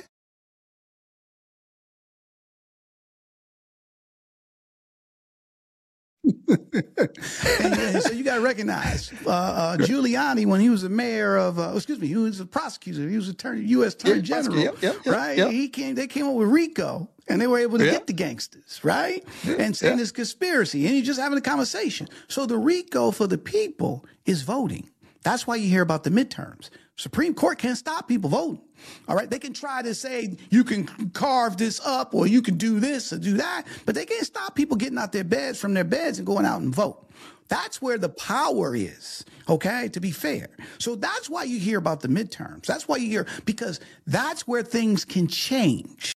and, and so you got to recognize uh, uh, Giuliani, when he was the mayor of, uh, excuse me, he was a prosecutor, he was attorney, U S Attorney yeah, General, yep, yep, yep, right? Yep. He came, they came up with RICO, and they were able to yeah. get the gangsters, right? Yeah, and saying yeah. this conspiracy, and he's just having a conversation. So the RICO for the people is voting. That's why you hear about the midterms. Supreme Court can't stop people voting. All right. They can try to say you can carve this up or you can do this or do that, but they can't stop people getting out their beds from their beds and going out and vote. That's where the power is. Okay. To be fair. So that's why you hear about the midterms. That's why you hear, because that's where things can change.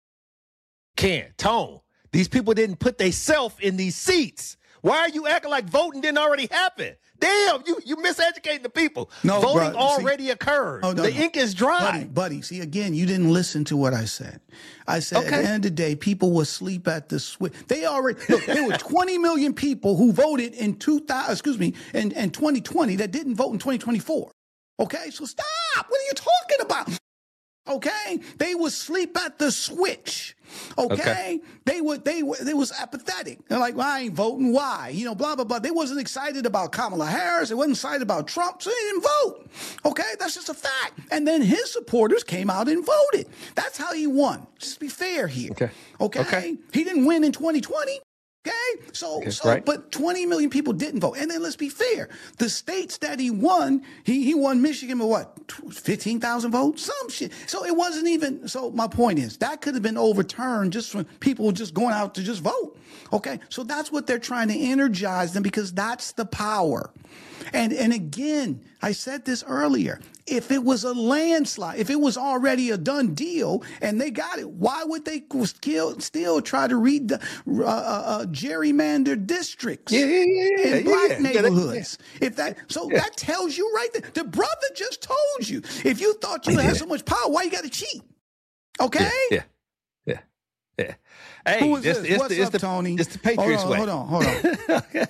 Can Tone, these people didn't put themselves in these seats. Why are you acting like voting didn't already happen? Damn, you you miseducating the people. No, voting bro, already see, occurred. Oh, no, the no. ink is dry. Buddy, buddy, see, again, you didn't listen to what I said. I said Okay. at the end of the day, people will sleep at the switch. They already, look, there were twenty million people who voted in two thousand, excuse me, in, in twenty twenty that didn't vote in twenty twenty-four. Okay, so stop. What are you talking about? Okay, they would sleep at the switch. Okay, Okay. they would they were they was apathetic. They're like, well, I ain't voting. Why? You know, blah blah blah. They wasn't excited about Kamala Harris. They wasn't excited about Trump, so they didn't vote. Okay, that's just a fact. And then his supporters came out and voted. That's how he won. Just be fair here. Okay. Okay. Okay. He didn't win in twenty twenty. Okay, so Okay, so, right. but twenty million people didn't vote, and then let's be fair. The states that he won, he he won Michigan with what, fifteen thousand votes, some shit. So it wasn't even. So my point is that could have been overturned just from people just going out to just vote. Okay, so that's what they're trying to energize them, because that's the power. And and again, I said this earlier. If it was a landslide, if it was already a done deal and they got it, why would they still, still try to read the uh, uh, gerrymandered districts Yeah, yeah, yeah, in yeah, black yeah. neighborhoods? If that, so Yeah. that tells you right there. The brother just told you. If you thought you Yeah. had so much power, why you got to cheat? Okay. Yeah, yeah, yeah. yeah. Hey, Who is it's, this? It's What's the, it's up, the, Tony? It's the Patriots hold on, way. Hold on, hold on. Okay.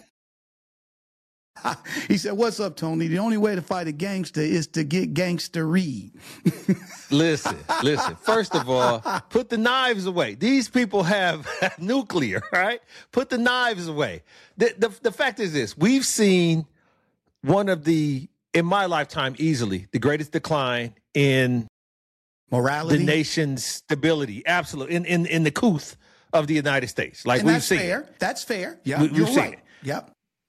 He said, "What's up, Tony? The only way to fight a gangster is to get gangstery." Listen, listen. First of all, put the knives away. These people have nuclear, right? Put the knives away. The, the, the fact is this. We've seen one of the, in my lifetime, easily, the greatest decline in Morality. the nation's stability. Absolutely. In, in, in the couth of the United States. Like And we've that's seen. fair. That's fair. Yeah, We- we've you're seen right. it. Yep.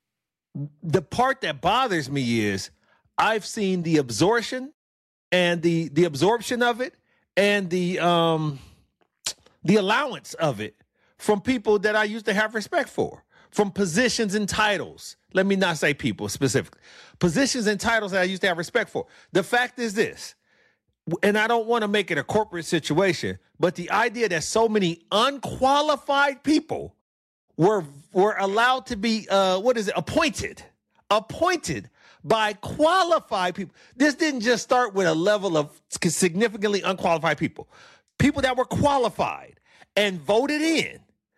The part that bothers me is I've seen the absorption and the the absorption of it and the um the allowance of it from people that I used to have respect for, from positions and titles. Let me not say people specifically. Positions and titles that I used to have respect for. The fact is this, and I don't want to make it a corporate situation, but the idea that so many unqualified people were were allowed to be uh what is it appointed appointed by qualified people. This didn't just start with a level of significantly unqualified people. People that were qualified and voted in,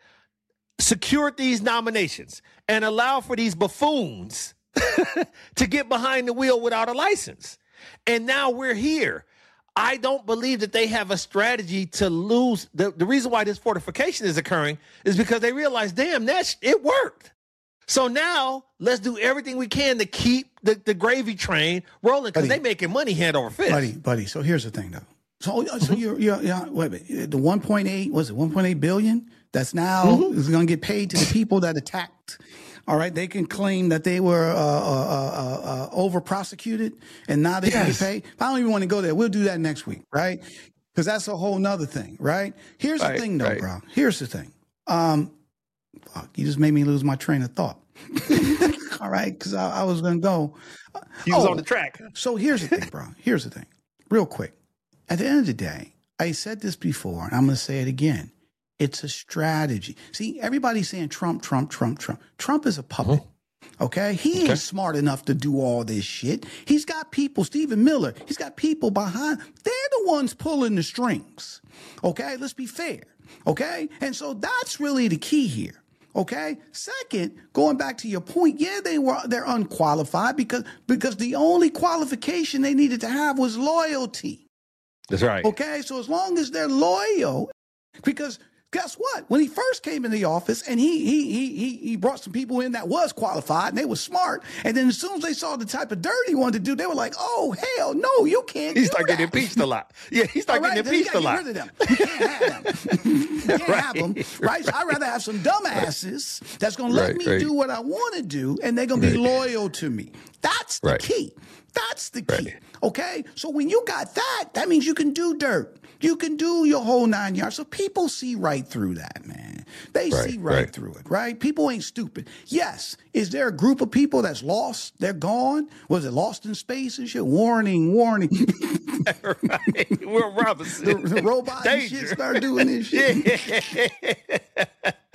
secured these nominations, and allowed for these buffoons to get behind the wheel without a license. And now we're here. I don't believe that they have a strategy to lose. The, the reason why this fortification is occurring is because they realize, damn, that it worked. So now let's do everything we can to keep the, the gravy train rolling, because they making money hand over fist. Buddy, buddy. So here's the thing, though. So, so you're, you're, you're wait a minute. The one point eight, was it one point eight billion? That's now Mm-hmm. is going to get paid to the people that attacked. All right, they can claim that they were uh, uh, uh, uh, over prosecuted, and now they Yes. get paid. I don't even want to go there. We'll do that next week, right? Because that's a whole nother thing, right? Here's Right, the thing, though, right. bro. Here's the thing. Um, fuck, you just made me lose my train of thought. All right, because I, I was going to go. He was Oh, on the track. So here's the thing, bro. Here's the thing. Real quick. At the end of the day, I said this before, and I'm going to say it again. It's a strategy. See, everybody's saying Trump, Trump, Trump, Trump. Trump is a puppet. Mm-hmm. Okay. He okay. ain't smart enough to do all this shit. He's got people, Stephen Miller, he's got people behind. They're the ones pulling the strings. Okay. Let's be fair. Okay. And so that's really the key here. Okay. Second, going back to your point, yeah, they were, they're unqualified because, because the only qualification they needed to have was loyalty. That's right. Okay. So as long as they're loyal, because guess what? When he first came in the office and he he he he brought some people in that was qualified and they were smart. And then as soon as they saw the type of dirt he wanted to do, they were like, oh, hell no, you can't he do started that. getting impeached a lot. Yeah, he started right, getting impeached a lot. Get rid of them. You can't have them. You can't right, have them, right? So I'd rather have some dumbasses that's going to let right, me right. do what I want to do and they're going to be right. loyal to me. That's the right. key. That's the key. Right. Okay? So when you got that, that means you can do dirt. You can do your whole nine yards. So people see right through that, man. They right, see right, right through it, right? People ain't stupid. Yes. Is there a group of people that's lost? They're gone? Was it lost in space and shit? Warning, warning. right. Will Robinson. The, the robot and shit start doing this shit. Yeah.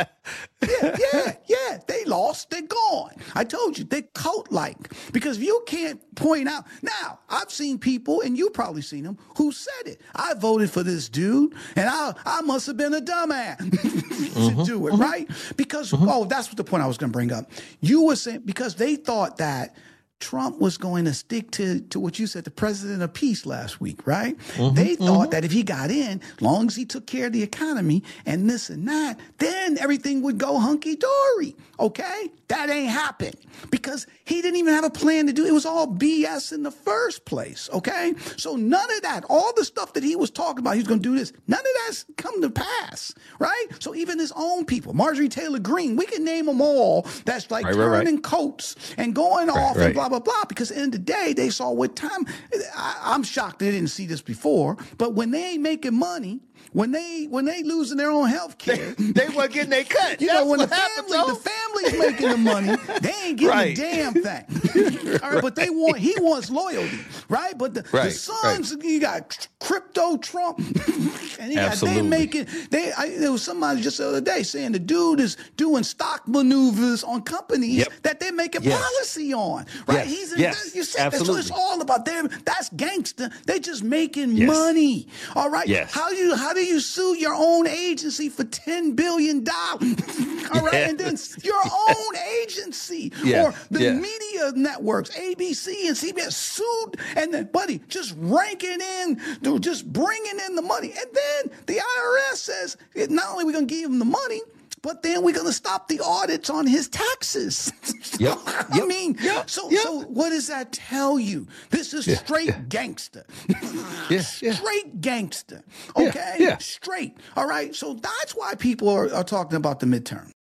yeah, yeah, yeah. They lost. They're gone. I told you, they're cult-like. Because if you can't point out. Now, I've seen people, and you've probably seen them, who said it. I voted for this dude, and I I must have been a dumbass to mm-hmm, do it, mm-hmm. right? Because, mm-hmm. oh, that's what the point I was going to bring up. You were saying, because they thought that Trump was going to stick to, to what you said, the president of peace last week, right? Mm-hmm, they thought mm-hmm. that if he got in, long as he took care of the economy and this and that, then everything would go hunky-dory, okay? That ain't happened because he didn't even have a plan to do it. It was all B S in the first place, okay? So none of that, all the stuff that he was talking about, he was going to do this, none of that's come to pass, right? So even his own people, Marjorie Taylor Greene, we can name them all, that's like right, turning right, right. coats and going right, off right. and blah, blah, blah, because at the end of the day, they saw what time, I, I'm shocked they didn't see this before, but when they ain't making money, when they when they losing their own health care, they, they weren't getting their cut. You That's know, when the happened, family, the family's making the money, they ain't getting right. a damn thing. All right, but they want he wants loyalty, right? But the, right. the sons, right. you got crypto Trump, and you got they making they. I, there was somebody just the other day saying the dude is doing stock maneuvers on companies yep. that they're making yes. policy on, right? Yes. He's in, yes. you said that's what it's all about. Them that's gangster. They just making yes. money. All right, yes. how you how do you sue your own agency for ten billion dollars? All right. Yes. And then your own agency yes. or the yes. media networks, A B C and C B S sued. And then, buddy, just ranking in, just bringing in the money. And then the I R S says, not only are we going to give him the money, but then we're going to stop the audits on his taxes. Yep. I yep. mean, yep. so yep. so what does that tell you? This is yeah. straight yeah. gangster. yeah. Straight yeah. gangster. Okay? Yeah. Yeah. Straight. All right? So that's why people are, are talking about the midterm.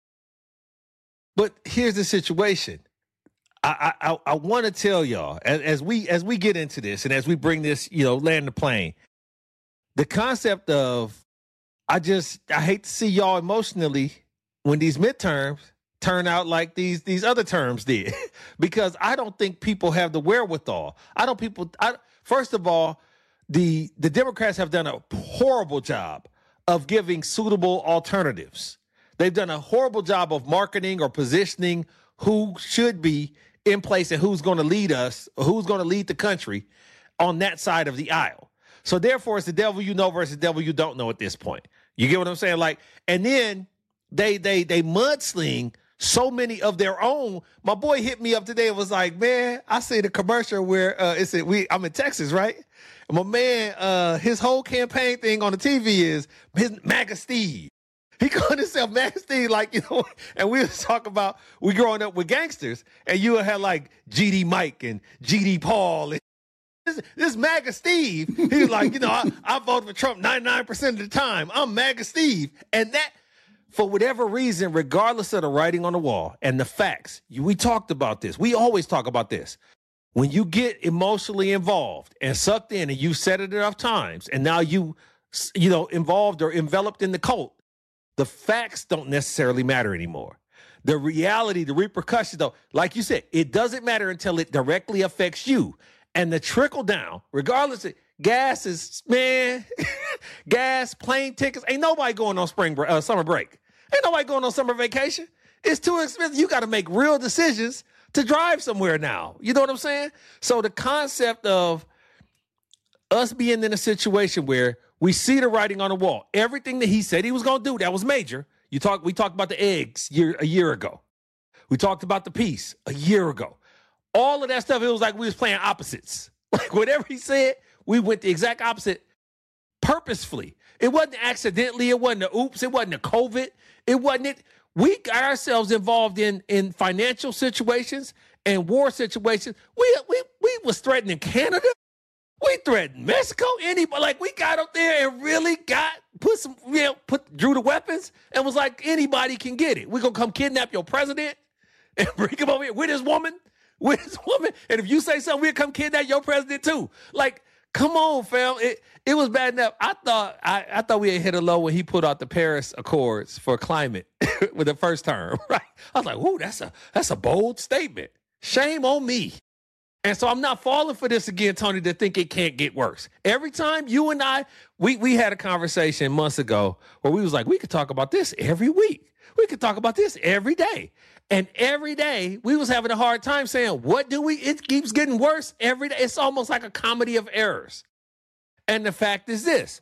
But here's the situation. I I, I, I want to tell y'all, as, as we as we get into this and as we bring this, you know, land the plane, the concept of I just I hate to see y'all emotionally when these midterms turn out like these these other terms did, because I don't think people have the wherewithal. I don't people. I, first of all, the the Democrats have done a horrible job of giving suitable alternatives. They've done a horrible job of marketing or positioning who should be in place and who's going to lead us, or who's going to lead the country on that side of the aisle. So therefore, it's the devil you know versus the devil you don't know at this point. You get what I'm saying? Like, and then they they they mudsling so many of their own. My boy hit me up today and was like, man, I see the commercial where uh, it's we I'm in Texas, right? And my man, uh, his whole campaign thing on the T V is his MAGA Steve. He called himself MAGA Steve, like, you know, and we was talking about we growing up with gangsters, and you had like G D Mike and G D Paul. And this, this MAGA Steve, he was like, you know, I, I vote for Trump ninety-nine percent of the time. I'm MAGA Steve. And that, for whatever reason, regardless of the writing on the wall and the facts, you, we talked about this. We always talk about this. When you get emotionally involved and sucked in, and you said it enough times, and now you, you know, involved or enveloped in the cult, the facts don't necessarily matter anymore. The reality, the repercussions, though, like you said, it doesn't matter until it directly affects you. And the trickle down, regardless of, gas is, man, gas, plane tickets. Ain't nobody going on spring break, uh, summer break. Ain't nobody going on summer vacation. It's too expensive. You got to make real decisions to drive somewhere now. You know what I'm saying? So the concept of us being in a situation where we see the writing on the wall, everything that he said he was going to do, that was major. You talk, we talked about the eggs year, a year ago. We talked about the peace a year ago. All of that stuff, it was like we was playing opposites. Like whatever he said, we went the exact opposite purposefully. It wasn't accidentally. It wasn't a oops. It wasn't a COVID. It wasn't it. We got ourselves involved in, in financial situations and war situations. We, we, we was threatening Canada. We threatened Mexico. Anybody, like we got up there and really got, put some, you know, put, drew the weapons and was like, anybody can get it. We're going to come kidnap your president and bring him over here with his woman. With his woman, and if you say something, we'll come kidnap your president too. Like, come on, fam. It it was bad enough. I thought I, I thought we had hit a low when he put out the Paris Accords for climate with the first term. Right? I was like, "Ooh, that's a that's a bold statement. Shame on me." And so I'm not falling for this again, Tony, to think it can't get worse. Every time you and I, we we had a conversation months ago where we was like, we could talk about this every week. We could talk about this every day. And every day we was having a hard time saying, what do we, it keeps getting worse every day. It's almost like a comedy of errors. And the fact is this,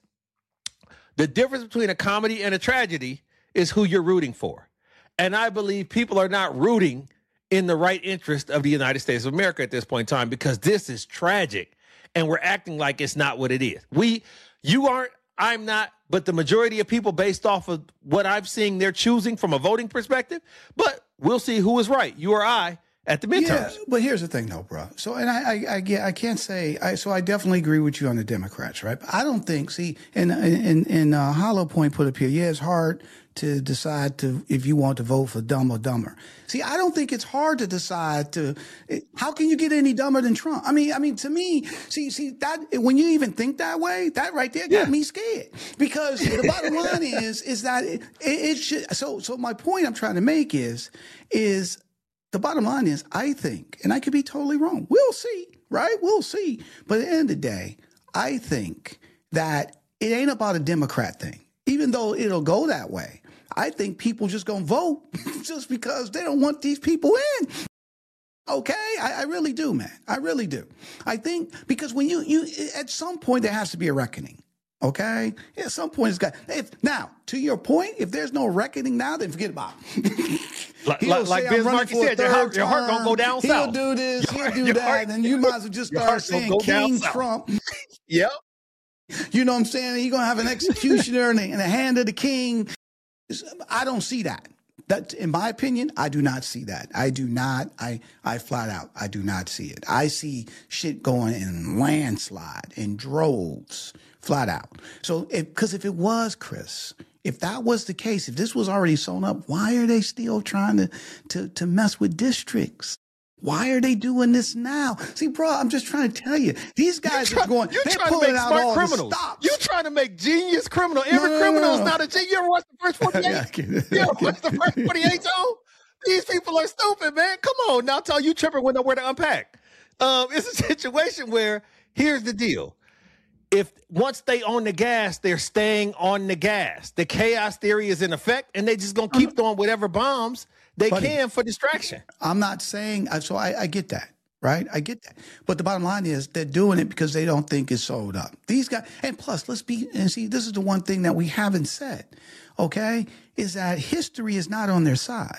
the difference between a comedy and a tragedy is who you're rooting for. And I believe people are not rooting in the right interest of the United States of America at this point in time, because this is tragic and we're acting like it's not what it is. We, you aren't, I'm not, but the majority of people, based off of what I've seen, they're choosing from a voting perspective. But we'll see who is right, you or I, at the midterms. Yeah, but here's the thing, though, bro. So, and I, I, I, get, I can't say. I, so, I definitely agree with you on the Democrats, right? But I don't think. See, and and and uh, Hollow Point put up here. Yeah, it's hard to decide to if you want to vote for Dumb or Dumber. See, I don't think it's hard to decide to. How can you get any dumber than Trump? I mean, I mean, to me, see, see that when you even think that way, that right there got yeah. me scared, because the bottom line is is that it, it, it should. So, so my point I'm trying to make is is. The bottom line is, I think, and I could be totally wrong. We'll see, right? We'll see. But at the end of the day, I think that it ain't about a Democrat thing, even though it'll go that way. I think people just going to vote just because they don't want these people in. Okay? I, I really do, man. I really do. I think because when you, you, at some point, there has to be a reckoning. Okay? At some point, it's got, if, now, to your point, if there's no reckoning now, then forget about it. Like, like, like Bismarck said, your heart, your heart gonna go down he'll south. He'll do this, your, he'll do that, heart, and you might as well just start saying King Trump. Yep. You know what I'm saying? He's gonna have an executioner and, a, and a hand of the king. I don't see that. That, in my opinion, I do not see that. I do not. I, I flat out, I do not see it. I see shit going in landslide, in droves, flat out. So, because if, if it was, Chris, if that was the case, if this was already sewn up, why are they still trying to, to, to mess with districts? Why are they doing this now? See, bro, I'm just trying to tell you, these guys try, are going, you're they're trying pulling to make out smart all criminals. the stops. You're trying to make genius criminal. Every no, no, criminal no, is no. not a genius. You ever watch the first forty-eight? Yeah, I get it. You ever watch the first forty-eight, Joe? These people are stupid, man. Come on. Now tell you tripping with nowhere to unpack. Um, it's a situation where, here's the deal. If once they own the gas, they're staying on the gas. The chaos theory is in effect, and they just going to keep throwing whatever bombs they Buddy, can for distraction. I'm not saying, so I, I get that, right? I get that. But the bottom line is they're doing it because they don't think it's sold up. These guys, and plus, let's be, and see, this is the one thing that we haven't said, okay, is that history is not on their side.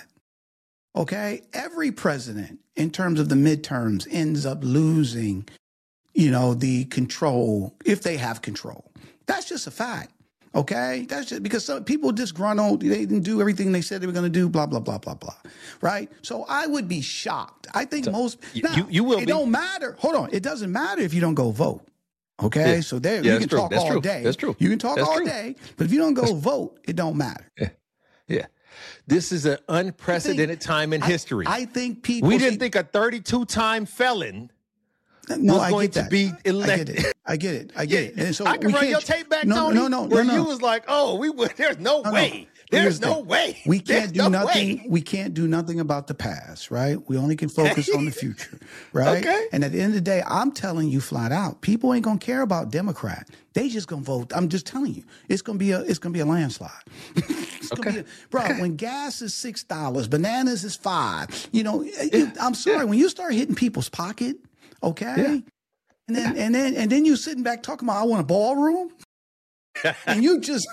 Okay? Every president, in terms of the midterms, ends up losing, you know, the control, if they have control. That's just a fact. Okay? That's just because some people disgruntled, they didn't do everything they said they were going to do, blah, blah, blah, blah, blah. Right? So I would be shocked. I think so, most, you, now, you, you will it be. don't matter. Hold on. It doesn't matter if you don't go vote. Okay? Yeah. So there, yeah, you can true. talk that's all true. day. That's true. You can talk that's all true. day, but if you don't go that's vote, it don't matter. Yeah. Yeah. This is an unprecedented think, time in I, history. I think people. We didn't see, think a thirty-two time felon no, was I going get to that. be elected. I get it. I get it. I get yeah. it. And so I can run your tape back, no, Tony, no, no, where no, no. you was like, "Oh, we would." There's no, no way There's no way. We can't There's do no nothing. way. We can't do nothing about the past, right? We only can focus on the future, right? Okay. And at the end of the day, I'm telling you flat out, people ain't gonna care about Democrat. They just gonna vote. I'm just telling you, it's gonna be a it's gonna be a landslide. it's Okay. gonna be a, bro, Okay. when gas is six dollars, bananas is five. You know, you, I'm sorry, when you start hitting people's pocket, okay, Yeah. and then and then and then you sitting back talking about I want a ballroom, and you just.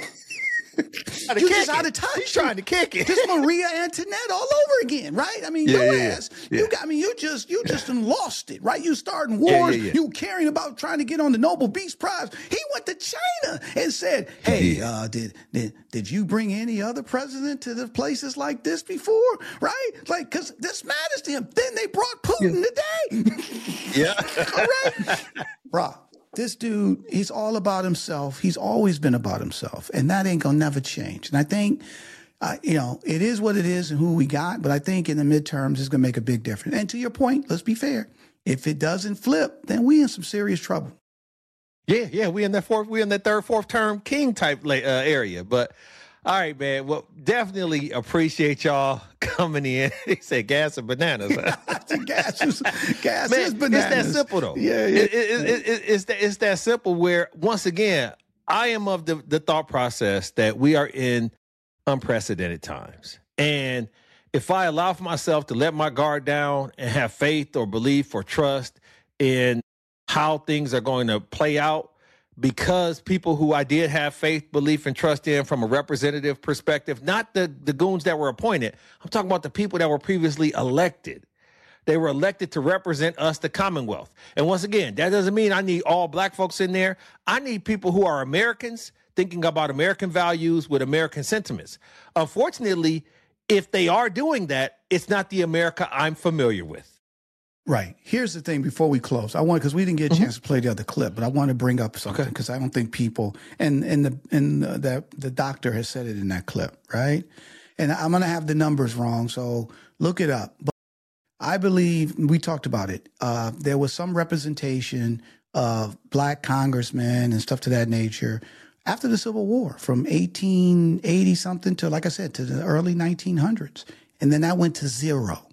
Trying to You kick just out it. of touch. He's trying to kick it. Just Maria Antoinette all over again, right? I mean, Yeah, your yeah, yeah. ass. Yeah. You got. I mean, you just you just done lost it, right? You starting Yeah, wars. yeah, yeah. You caring about trying to get on the Nobel Peace Prize. He went to China and said, "Hey, Yeah. uh, did did did you bring any other president to the places like this before? Right? Like, because this matters to him." Then they brought Putin today. Yeah. All right, bruh. This dude, he's all about himself. He's always been about himself, and that ain't gonna never change. And I think, uh, you know, it is what it is and who we got. But I think in the midterms, it's gonna make a big difference. And to your point, let's be fair. If it doesn't flip, then we in some serious trouble. Yeah, yeah, we in that fourth, we in that third, fourth term king type uh, area. But all right, man. Well, definitely appreciate y'all coming in. He said gas and bananas. gas is, gas Man, is bananas. it's that simple though. Yeah, yeah. It, it, it, it, it's that it's that simple. Where once again, I am of the the thought process that we are in unprecedented times, and if I allow for myself to let my guard down and have faith or belief or trust in how things are going to play out, because people who I did have faith, belief, and trust in from a representative perspective, not the, the goons that were appointed. I'm talking about the people that were previously elected. They were elected to represent us, the Commonwealth. And once again, that doesn't mean I need all black folks in there. I need people who are Americans, thinking about American values with American sentiments. Unfortunately, if they are doing that, it's not the America I'm familiar with. Right. Here's the thing before we close. I want, because we didn't get a chance to play the other clip, but I want to bring up something because I don't think people, and, and, the, and the, the, the doctor has said it in that clip, right? And I'm going to have the numbers wrong, so look it up. But I believe, we talked about it, uh, there was some representation of black congressmen and stuff to that nature after the Civil War from eighteen eighty something to, like I said, to the early nineteen hundreds. And then that went to zero.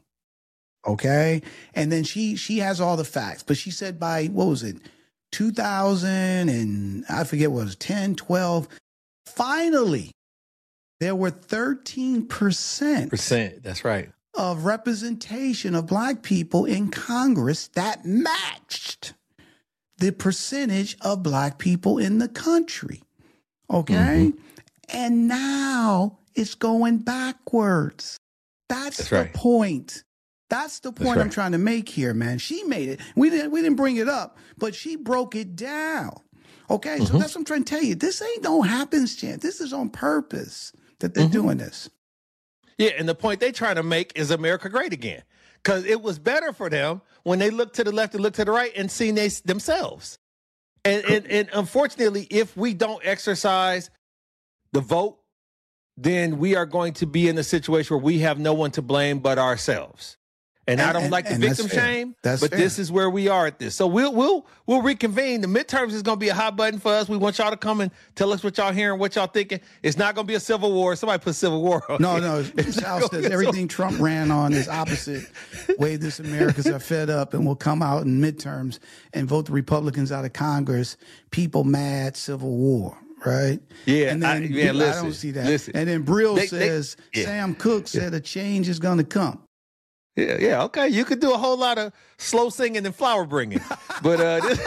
Okay. And then she, she has all the facts, but she said by, what was it? two thousand and I forget what it was, ten, twelve. Finally, there were thirteen percent. Percent. That's right. Of representation of black people in Congress that matched the percentage of black people in the country. Okay. Mm-hmm. And now it's going backwards. That's, That's the right. point. That's the point That's right. I'm trying to make here, man. She made it. We didn't we didn't bring it up, but she broke it down. Okay, mm-hmm. So that's what I'm trying to tell you. This ain't no happenstance. This is on purpose that they're mm-hmm. doing this. Yeah, and the point they're trying to make is America great again. Because it was better for them when they looked to the left and looked to the right and seen they, themselves. And, and and unfortunately, if we don't exercise the vote, then we are going to be in a situation where we have no one to blame but ourselves. And, and I don't and, like the and victim that's shame, that's but fair. This is where we are at this. So we'll we'll we'll reconvene. The midterms is going to be a hot button for us. We want y'all to come and tell us what y'all hearing, what y'all thinking. It's not going to be a civil war. Somebody put civil war on No, it. no. Sal says everything Trump ran on is opposite way this Americans are fed up and will come out in midterms and vote the Republicans out of Congress. People mad, civil war. Right? Yeah, and then, I, yeah, listen, I don't see that. Listen. And then Brill They- says, they- yeah. Sam Cooke said a change is going to come. Yeah, yeah, okay. You could do a whole lot of slow singing and flower bringing, but uh, this,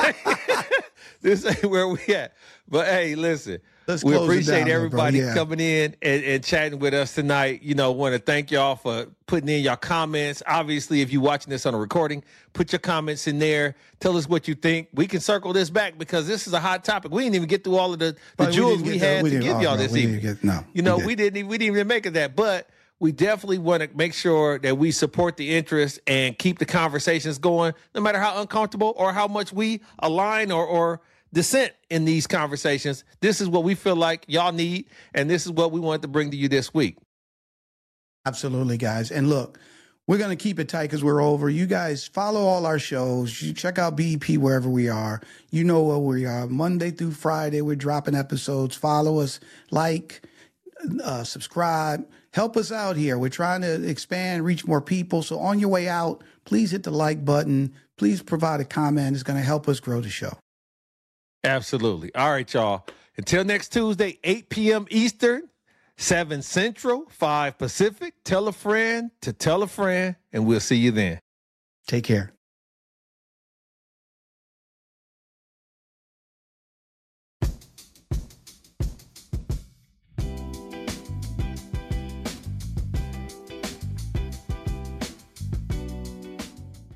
this ain't where we at. But hey, listen, Let's we close it appreciate down, though, everybody bro. Yeah. coming in and, and chatting with us tonight. You know, want to thank y'all for putting in your comments. Obviously, if you're watching this on a recording, put your comments in there. Tell us what you think. We can circle this back because this is a hot topic. We didn't even get through all of the, the But we jewels didn't we, get the- had we to didn't- give oh, y'all no, this we didn't evening. get- no, you know, we we didn't, we didn't even make it that, but we definitely want to make sure that we support the interest and keep the conversations going, no matter how uncomfortable or how much we align or, or dissent in these conversations. This is what we feel like y'all need, and this is what we wanted to bring to you this week. Absolutely, guys. And look, we're going to keep it tight because we're over. You guys follow all our shows. You check out B E P wherever we are. You know where we are. Monday through Friday, we're dropping episodes. Follow us, like, uh, subscribe. Help us out here. We're trying to expand, reach more people. So on your way out, please hit the like button. Please provide a comment. It's going to help us grow the show. Absolutely. All right, y'all. Until next Tuesday, eight p.m. Eastern, seven Central, five Pacific. Tell a friend to tell a friend, and we'll see you then. Take care.